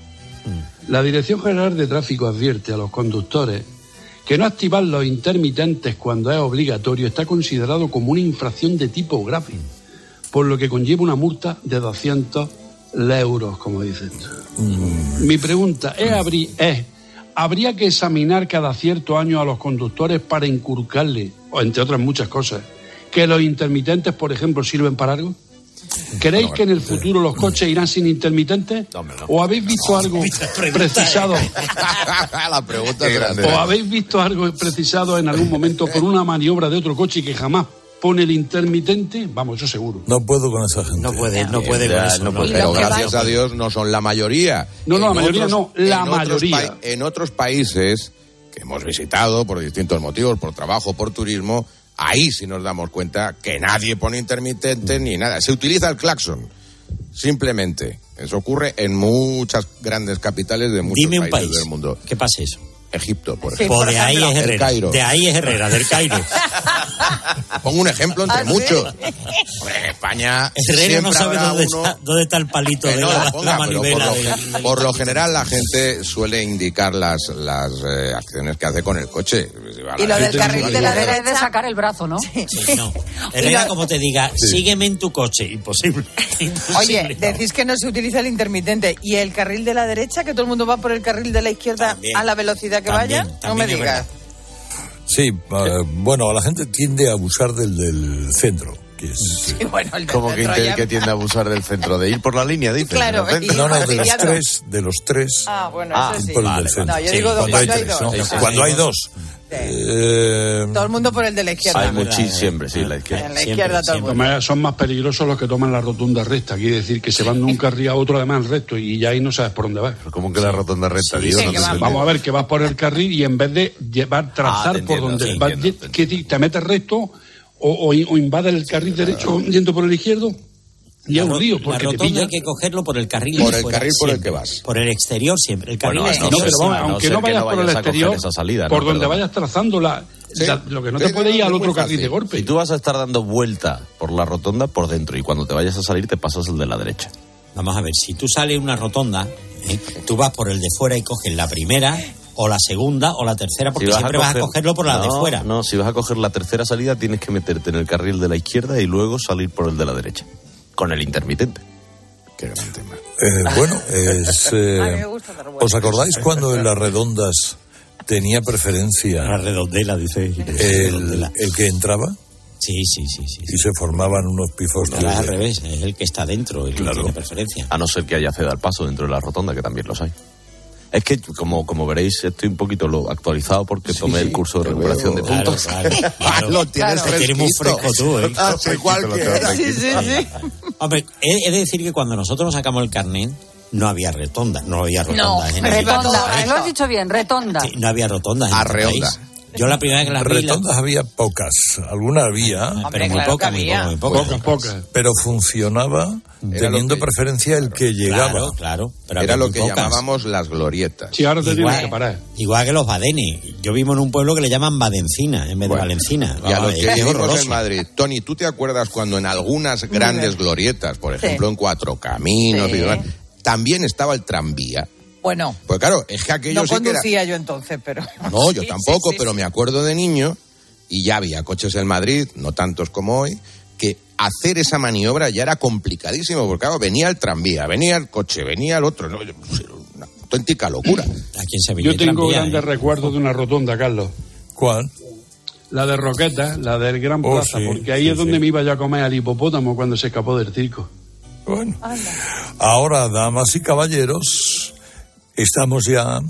Speaker 26: La Dirección General de Tráfico advierte a los conductores que no activar los intermitentes cuando es obligatorio está considerado como una infracción de tipo grave, por lo que conlleva una multa de doscientos euros, como dicen. Mm. Mi pregunta es, habrí, es, ¿habría que examinar cada cierto año a los conductores para inculcarle, o entre otras muchas cosas, que los intermitentes, por ejemplo, sirven para algo? ¿Creéis no, que en el futuro los coches irán sin intermitentes? No, no. ¿O habéis visto algo precisado?
Speaker 6: La pregunta es grande.
Speaker 26: ¿O habéis visto algo precisado en algún momento por una maniobra de otro coche que jamás pone el intermitente? Vamos, eso seguro.
Speaker 4: No puedo con esa gente.
Speaker 5: No puede, no puede con eso.
Speaker 6: No puede. Pero gracias a Dios no son la mayoría.
Speaker 26: No, no, la mayoría no, la mayoría.
Speaker 6: En otros países que hemos visitado por distintos motivos, por trabajo, por turismo, ahí sí nos damos cuenta que nadie pone intermitente ni nada. Se utiliza el claxon, simplemente. Eso ocurre en muchas grandes capitales de muchos
Speaker 5: Dime un
Speaker 6: países
Speaker 5: país
Speaker 6: del mundo.
Speaker 5: ¿Qué pasa eso?
Speaker 6: Egipto, por
Speaker 5: Sí,
Speaker 6: ejemplo.
Speaker 5: por de ahí es Herrera.
Speaker 6: El Cairo.
Speaker 5: De ahí es Herrera, del Cairo.
Speaker 6: Pongo un ejemplo entre
Speaker 2: ¿Ah,
Speaker 6: muchos.
Speaker 2: sí?
Speaker 6: Pues en España
Speaker 5: Herrera no sabe dónde,
Speaker 6: uno...
Speaker 5: está, dónde está el palito
Speaker 6: que
Speaker 5: de
Speaker 6: no
Speaker 5: la,
Speaker 6: ponga,
Speaker 5: la manivela.
Speaker 6: Por lo,
Speaker 5: de...
Speaker 6: por lo general la gente suele indicar las, las eh, acciones que hace con el coche.
Speaker 2: Y lo del carril de la derecha
Speaker 8: es de sacar el brazo, ¿no?
Speaker 2: Sí.
Speaker 5: Sí, no. Herrera, como te diga, sí. sígueme en tu coche. Imposible. Imposible.
Speaker 2: Oye, decís que no se utiliza el intermitente. ¿Y el carril de la derecha? Que todo el mundo va por el carril de la izquierda también, a la velocidad ya que
Speaker 5: También,
Speaker 2: vayan? No
Speaker 5: también
Speaker 2: me
Speaker 5: es
Speaker 2: digas.
Speaker 4: Sí, uh, bueno, la gente tiende a abusar del, del centro. Que es,
Speaker 2: Sí, bueno, el del
Speaker 6: Como que,
Speaker 2: centro
Speaker 6: inte-
Speaker 2: ya-
Speaker 6: que tiende a abusar del centro, de ir por la línea, dices.
Speaker 2: Claro,
Speaker 6: del centro.
Speaker 2: y-
Speaker 4: No, no, de los
Speaker 2: fastidiando.
Speaker 4: tres, de los tres.
Speaker 2: Ah, bueno,
Speaker 6: Ah,
Speaker 2: eso sí.
Speaker 4: por el
Speaker 6: vale,
Speaker 4: del centro.
Speaker 2: No, yo digo dos,
Speaker 4: cuando hay
Speaker 2: cuando hay
Speaker 4: tres,
Speaker 2: dos.
Speaker 4: ¿no?
Speaker 2: Sí, sí.
Speaker 4: Cuando hay dos. Eh,
Speaker 2: Todo el mundo por el de la izquierda.
Speaker 9: Hay muchísimos, siempre, sí, la izquierda.
Speaker 2: En la izquierda todo el mundo.
Speaker 26: Además, son más peligrosos los que toman la rotonda recta. Quiere decir que se van de un carril a otro, además recto, y ya ahí no sabes por dónde vas.
Speaker 6: ¿Cómo que la rotonda recta?
Speaker 2: Sí,
Speaker 6: Dios,
Speaker 2: sí,
Speaker 6: no
Speaker 2: que
Speaker 6: te
Speaker 2: va-
Speaker 6: sé.
Speaker 26: Vamos a ver que vas por el carril y en vez de llevar, trazar
Speaker 9: Ah, te
Speaker 26: por
Speaker 9: entiendo,
Speaker 26: donde
Speaker 9: sí,
Speaker 26: vas,
Speaker 9: entiendo, te
Speaker 26: que te, te metes recto o, o, o invades el carril derecho yendo por el izquierdo, y es
Speaker 5: La
Speaker 26: un lío,
Speaker 5: ro-
Speaker 26: porque
Speaker 5: la
Speaker 26: te
Speaker 5: rotonda
Speaker 26: pilla.
Speaker 5: hay que cogerlo por el carril
Speaker 6: Por
Speaker 5: de
Speaker 6: el
Speaker 5: fuera,
Speaker 6: carril por el
Speaker 5: siempre.
Speaker 6: que vas.
Speaker 5: Por el exterior siempre. El carril
Speaker 9: Bueno, a
Speaker 5: exterior
Speaker 26: No, pero vamos,
Speaker 9: a no
Speaker 26: aunque
Speaker 9: ser
Speaker 26: no
Speaker 9: que
Speaker 26: vayas
Speaker 9: no
Speaker 26: por el
Speaker 9: vayas a coger
Speaker 26: exterior,
Speaker 9: esa salida, ¿no?
Speaker 26: por donde
Speaker 9: Perdón.
Speaker 26: vayas trazando la,
Speaker 6: Sí.
Speaker 26: la- lo que no
Speaker 6: Sí,
Speaker 26: te
Speaker 6: sí,
Speaker 26: puede
Speaker 6: no,
Speaker 26: ir
Speaker 6: es
Speaker 26: al
Speaker 6: muy
Speaker 26: otro carril
Speaker 6: fácil.
Speaker 26: de golpe.
Speaker 9: Si tú vas a estar dando vuelta por la rotonda, por dentro, y cuando te vayas a salir te pasas el de la derecha.
Speaker 5: Vamos a ver, si tú sales una rotonda, ¿eh? tú vas por el de fuera y coges la primera, o la segunda, o la tercera, porque
Speaker 9: Si
Speaker 5: siempre vas a
Speaker 9: coger-
Speaker 5: cogerlo por la de
Speaker 9: No,
Speaker 5: fuera.
Speaker 9: No, si vas a coger la tercera salida tienes que meterte en el carril de la izquierda y luego salir por el de la derecha. Con el intermitente.
Speaker 6: Qué gran tema.
Speaker 4: eh, bueno, es, eh,
Speaker 2: A mí me gusta dar vueltas.
Speaker 4: ¿os acordáis cuando en las redondas tenía preferencia
Speaker 5: La redondela, dice.
Speaker 4: el, el que entraba
Speaker 5: Sí, sí, sí, sí.
Speaker 4: y se formaban unos pifos?
Speaker 5: No, es al revés, es el que está dentro, el
Speaker 4: Claro.
Speaker 5: que tiene preferencia.
Speaker 9: A no ser que haya ceda al paso dentro de la rotonda, que también los hay. Es que, como, como veréis, estoy un poquito lo actualizado porque tomé el curso de
Speaker 6: te
Speaker 9: recuperación
Speaker 6: veo.
Speaker 9: de puntos.
Speaker 5: Claro, claro, claro.
Speaker 6: Lo tienes
Speaker 5: Te tienes muy
Speaker 6: fresquito.
Speaker 5: fresco tú, ¿eh?
Speaker 6: Ah, sí, cualquiera.
Speaker 2: Sí, sí, sí.
Speaker 5: Hombre, he, he de decir que cuando nosotros sacamos el carnet, no había retonda, no había
Speaker 2: No,
Speaker 5: rotondas en el
Speaker 8: Retonda,
Speaker 2: Retonda.
Speaker 8: lo has dicho bien, retonda.
Speaker 5: Sí, no había rotondas en este
Speaker 6: Arreonda.
Speaker 5: país. Yo la primera vez que las vi, la-
Speaker 4: Retondas había pocas, alguna había,
Speaker 5: pero
Speaker 2: Hombre,
Speaker 5: muy
Speaker 2: claro
Speaker 5: pocas,
Speaker 2: que
Speaker 5: muy
Speaker 2: había.
Speaker 5: pocas, muy pocas.
Speaker 26: Pocas, pocas.
Speaker 4: pero funcionaba teniendo
Speaker 6: que-
Speaker 4: preferencia el que llegaba.
Speaker 5: Claro, claro. Pero
Speaker 6: Era
Speaker 5: había
Speaker 6: lo
Speaker 5: muy
Speaker 6: que
Speaker 5: pocas.
Speaker 6: llamábamos las glorietas.
Speaker 26: Sí, ahora te tienes que
Speaker 5: Igual,
Speaker 26: parar.
Speaker 5: igual que los badenes. Yo vivo en un pueblo que le llaman Badencina en vez de
Speaker 6: Bueno,
Speaker 5: Valencina.
Speaker 6: Y a
Speaker 5: Vamos,
Speaker 6: los
Speaker 5: es
Speaker 6: que
Speaker 5: que es
Speaker 6: vivimos
Speaker 5: horroroso.
Speaker 6: en Madrid. Tony, ¿tú te acuerdas cuando en algunas grandes glorietas, por ejemplo en Cuatro Caminos
Speaker 2: Sí.
Speaker 6: y demás, también estaba el tranvía?
Speaker 2: Bueno,
Speaker 6: Pues claro, es que aquello
Speaker 2: no
Speaker 6: sí que era...
Speaker 2: conducía yo entonces, pero...
Speaker 6: No, yo
Speaker 2: Sí,
Speaker 6: tampoco,
Speaker 2: sí, sí,
Speaker 6: pero
Speaker 2: sí.
Speaker 6: me acuerdo de niño, y ya había coches en Madrid, no tantos como hoy, que hacer esa maniobra ya era complicadísimo, porque claro, venía el tranvía, venía el coche, venía el otro, no, pues, era una auténtica locura.
Speaker 5: Aquí en Sevilla
Speaker 26: Yo
Speaker 5: hay
Speaker 26: tengo
Speaker 5: tranvía,
Speaker 26: grandes
Speaker 5: ¿eh?
Speaker 26: recuerdos de una rotonda, Carlos.
Speaker 4: ¿Cuál?
Speaker 26: La de Roqueta, la del Gran
Speaker 4: Oh,
Speaker 26: Plaza,
Speaker 4: sí,
Speaker 26: porque ahí
Speaker 4: sí,
Speaker 26: es donde
Speaker 4: sí.
Speaker 26: me iba yo a comer al hipopótamo cuando se escapó del circo.
Speaker 4: Bueno, ahora, damas y caballeros, estamos ya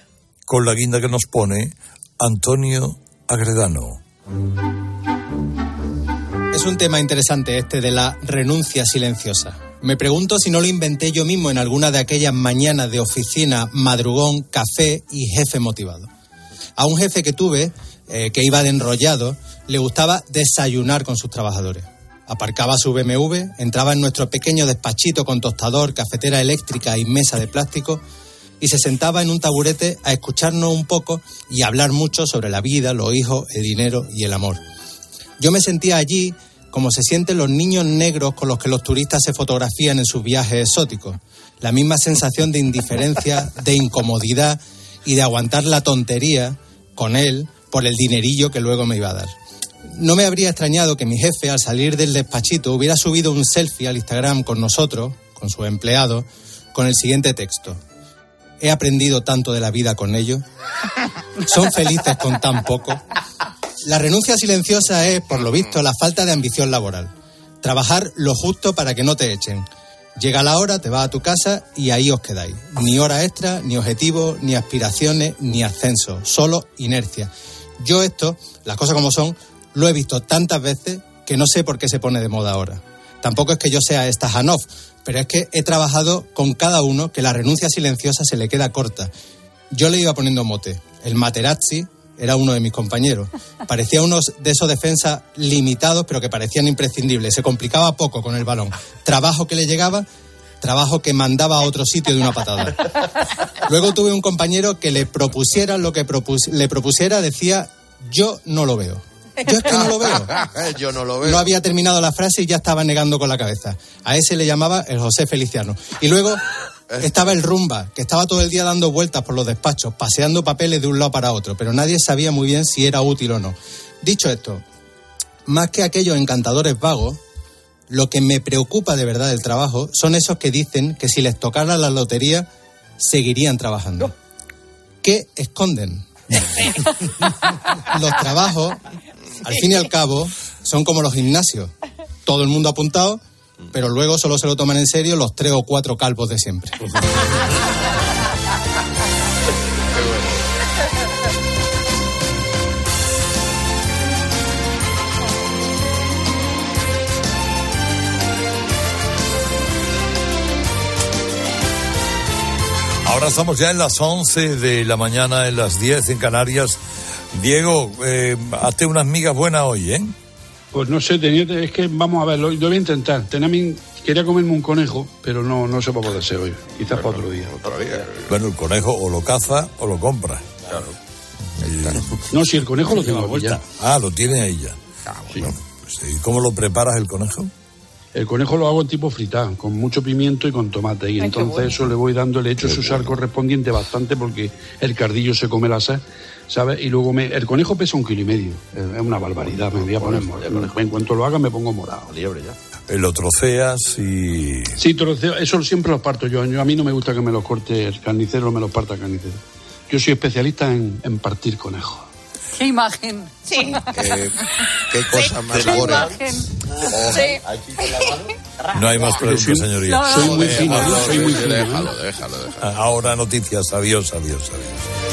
Speaker 4: con la guinda que nos pone Antonio Agredano.
Speaker 3: Es un tema interesante este de la renuncia silenciosa. Me pregunto si no lo inventé yo mismo en alguna de aquellas mañanas de oficina, madrugón, café y jefe motivado. A un jefe que tuve, eh, que iba de enrollado, le gustaba desayunar con sus trabajadores. Aparcaba su B M W, entraba en nuestro pequeño despachito con tostador, cafetera eléctrica y mesa de plástico y se sentaba en un taburete a escucharnos un poco y a hablar mucho sobre la vida, los hijos, el dinero y el amor. Yo me sentía allí como se sienten los niños negros con los que los turistas se fotografían en sus viajes exóticos. La misma sensación de indiferencia, de incomodidad y de aguantar la tontería con él por el dinerillo que luego me iba a dar. No me habría extrañado que mi jefe, al salir del despachito, hubiera subido un selfie al Instagram con nosotros, con sus empleados, con el siguiente texto. He aprendido tanto de la vida con ellos. Son felices con tan poco. La renuncia silenciosa es, por lo visto, la falta de ambición laboral. Trabajar lo justo para que no te echen. Llega la hora, te vas a tu casa y ahí os quedáis. Ni hora extra, ni objetivos, ni aspiraciones, ni ascenso. Solo inercia. Yo esto, las cosas como son, lo he visto tantas veces que no sé por qué se pone de moda ahora. Tampoco es que yo sea Stajanov, pero es que he trabajado con cada uno que la renuncia silenciosa se le queda corta. Yo le iba poniendo mote. El Materazzi era uno de mis compañeros. Parecía uno de esos defensas limitados, pero que parecían imprescindibles. Se complicaba poco con el balón. Trabajo que le llegaba, trabajo que mandaba a otro sitio de una patada. Luego tuve un compañero que le propusiera lo que propus- le propusiera, decía, yo no lo veo. Yo es que no lo veo.
Speaker 6: Yo no lo veo.
Speaker 3: No había terminado la frase y ya estaba negando con la cabeza. A ese le llamaba el José Feliciano. Y luego estaba el Rumba, que estaba todo el día dando vueltas por los despachos, paseando papeles de un lado para otro, pero nadie sabía muy bien si era útil o no. Dicho esto, más que aquellos encantadores vagos, lo que me preocupa de verdad del trabajo son esos que dicen que si les tocara la lotería, seguirían trabajando. ¿qué esconden? Los trabajos, al fin y al cabo, son como los gimnasios. Todo el mundo apuntado, pero luego solo se lo toman en serio los tres o cuatro calvos de siempre.
Speaker 4: Ahora estamos ya en las once de la mañana, en las diez en Canarias. Diego, eh, hazte unas migas buenas hoy, ¿eh?
Speaker 26: Pues no sé, tenía, es que vamos a ver, lo, lo voy a intentar. Tenía mi, quería comerme un conejo, pero no, no se va a poder ser hoy. Quizás para otro día.
Speaker 6: Otro día.
Speaker 4: Bueno, el conejo o lo caza o lo compra.
Speaker 6: Claro.
Speaker 26: No, si el conejo lo tengo aquí ya.
Speaker 4: Ah, lo tiene ahí ya.
Speaker 26: Ah,
Speaker 4: bueno, sí. Pues, ¿y cómo lo preparas el conejo?
Speaker 26: El conejo lo hago en tipo fritán, con mucho pimiento y con tomate. Y Ay, entonces bueno. eso le voy dando, le echo qué su sal bueno. correspondiente bastante porque el cardillo se come la sal, ¿sabes? Y luego me, el conejo pesa un kilo y medio. Es una barbaridad, me voy a poner morado. En cuanto lo haga me pongo morado.
Speaker 6: Liebre ya.
Speaker 4: Lo troceas y...
Speaker 26: Sí, troceo, eso siempre lo parto yo. yo. A mí no me gusta que me los corte el carnicero, me los parta el carnicero. Yo soy especialista en, en partir conejos.
Speaker 8: ¡Qué imagen!
Speaker 6: Sí. ¿Qué, qué cosa
Speaker 8: sí,
Speaker 6: más
Speaker 8: ¡qué
Speaker 6: gore!
Speaker 8: imagen!
Speaker 6: Oh,
Speaker 8: Sí.
Speaker 4: No hay más preguntas, señoría.
Speaker 26: No, no, soy muy fino, no, soy muy fino.
Speaker 6: Déjalo, déjalo, déjalo.
Speaker 4: Ahora noticias. Adiós, adiós, adiós.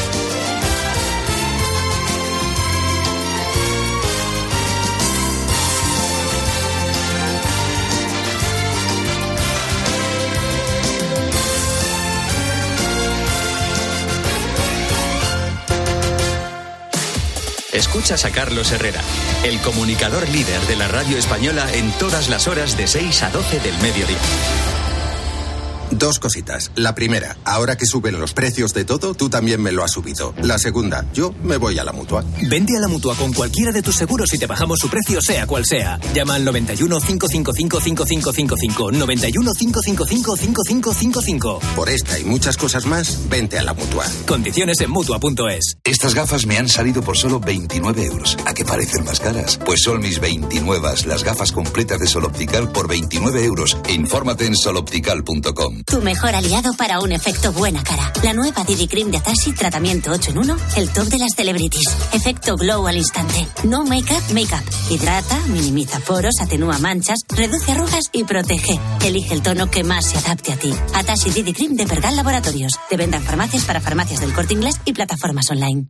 Speaker 25: Escuchas a Carlos Herrera, el comunicador líder de la radio española en todas las horas de seis a doce del mediodía.
Speaker 10: Dos cositas. La primera, ahora que suben los precios de todo, tú también me lo has subido. La segunda, yo me voy a la Mutua.
Speaker 28: Vente a la Mutua con cualquiera de tus seguros y te bajamos su precio sea cual sea. Llama al noventa y uno, cinco cinco cinco, cinco cinco cinco cinco, noventa y uno, cinco cinco cinco, cinco cinco cinco cinco.
Speaker 10: Por esta y muchas cosas más, vente a la Mutua.
Speaker 28: Condiciones en Mutua punto es.
Speaker 23: Estas gafas me han salido por solo veintinueve euros. ¿A qué parecen más caras? Pues son mis veintinueve, las gafas completas de Sol Optical por veintinueve euros. Infórmate en sol optical punto com.
Speaker 11: Tu mejor aliado para un efecto buena cara. La nueva D D Cream de Atashi, tratamiento ocho en uno, el top de las celebrities. Efecto glow al instante. No make-up, make-up. Hidrata, minimiza poros, atenúa manchas, reduce arrugas y protege. Elige el tono que más se adapte a ti. Atashi D D Cream de Pergal Laboratorios. De venta en farmacias para farmacias del Corte Inglés y plataformas online.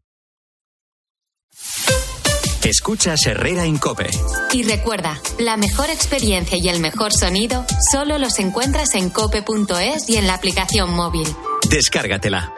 Speaker 25: Escuchas Herrera en COPE.
Speaker 19: Y recuerda, la mejor experiencia y el mejor sonido solo los encuentras en cope punto es y en la aplicación móvil.
Speaker 25: Descárgatela.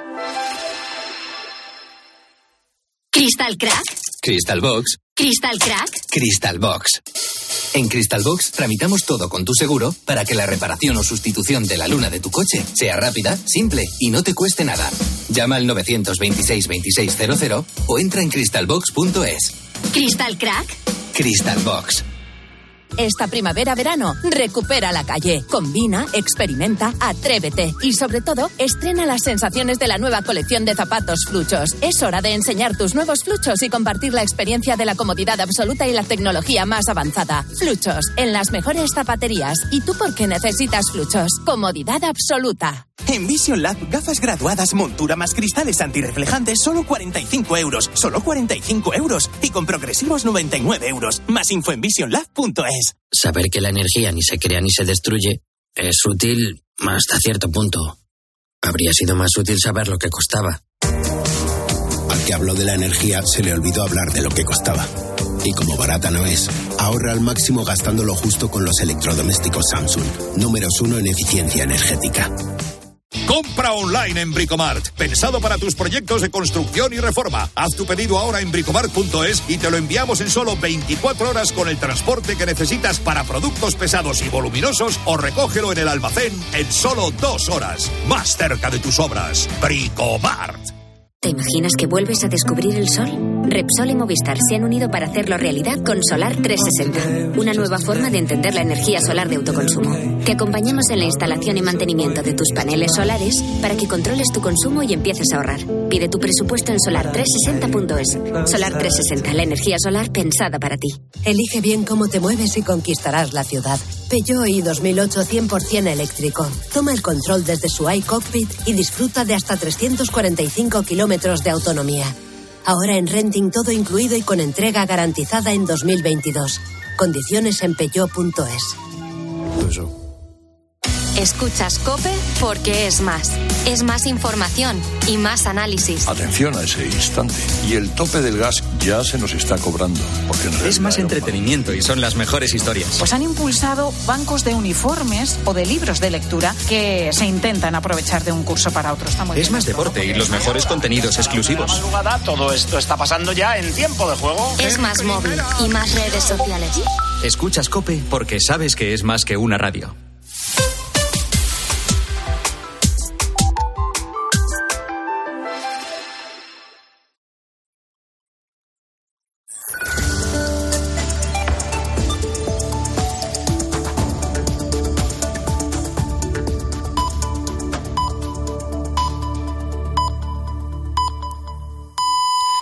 Speaker 11: ¿Crystal Crack?
Speaker 24: Crystal Box.
Speaker 11: ¿Crystal Crack?
Speaker 24: Crystal Box. En Crystal Box tramitamos todo con tu seguro para que la reparación o sustitución de la luna de tu coche sea rápida, simple y no te cueste nada. Llama al nueve dos seis, veintiséis cero cero o entra en crystal box punto es.
Speaker 11: ¿Crystal Crack?
Speaker 24: Crystal Box.
Speaker 13: Esta primavera-verano, recupera la calle. Combina, experimenta, atrévete. Y sobre todo, estrena las sensaciones de la nueva colección de zapatos Fluchos. Es hora de enseñar tus nuevos Fluchos y compartir la experiencia de la comodidad absoluta y la tecnología más avanzada. Fluchos, en las mejores zapaterías. ¿Y tú por qué necesitas Fluchos? Comodidad absoluta.
Speaker 28: En Vision Lab, gafas graduadas, montura más cristales antirreflejantes, solo cuarenta y cinco euros. Solo cuarenta y cinco euros. Y con progresivos noventa y nueve euros. Más info en vision lab punto es.
Speaker 14: Saber que la energía ni se crea ni se destruye es útil hasta cierto punto. Habría sido más útil saber lo que costaba.
Speaker 15: Al que habló de la energía se le olvidó hablar de lo que costaba. Y como barata no es, ahorra al máximo gastando lo justo con los electrodomésticos Samsung. Números uno en eficiencia energética.
Speaker 23: Compra online en Bricomart, pensado para tus proyectos de construcción y reforma. Haz tu pedido ahora en bricomart punto es y te lo enviamos en solo veinticuatro horas con el transporte que necesitas para productos pesados y voluminosos o recógelo en el almacén en solo dos horas. Más cerca de tus obras. Bricomart.
Speaker 11: ¿Te imaginas que vuelves a descubrir el sol? Repsol y Movistar se han unido para hacerlo realidad con Solar trescientos sesenta, una nueva forma de entender la energía solar de autoconsumo. Te acompañamos en la instalación y mantenimiento de tus paneles solares para que controles tu consumo y empieces a ahorrar. Pide tu presupuesto en solar trescientos sesenta punto es. Solar trescientos sesenta, la energía solar pensada para ti.
Speaker 16: Elige bien cómo te mueves y conquistarás la ciudad.
Speaker 1: Peugeot i dos mil ocho cien por ciento eléctrico. Toma el control desde su iCockpit y disfruta de hasta trescientos cuarenta y cinco kilómetros de autonomía. Ahora en renting todo incluido y con entrega garantizada en dos mil veintidós. Condiciones en peugeot punto es.
Speaker 19: Escuchas COPE porque es más. Es más información y más análisis.
Speaker 7: Atención a ese instante. Y el tope del gas ya se nos está cobrando. Porque en
Speaker 16: es más entretenimiento y son las mejores historias.
Speaker 17: Pues han impulsado bancos de uniformes o de libros de lectura que se intentan aprovechar de un curso para otro. Está muy
Speaker 16: es
Speaker 17: bien
Speaker 16: más deporte y los mejores contenidos exclusivos.
Speaker 18: Todo esto está pasando ya en tiempo de juego.
Speaker 19: Es más móvil y más redes sociales.
Speaker 25: Escuchas COPE porque sabes que es más que una radio.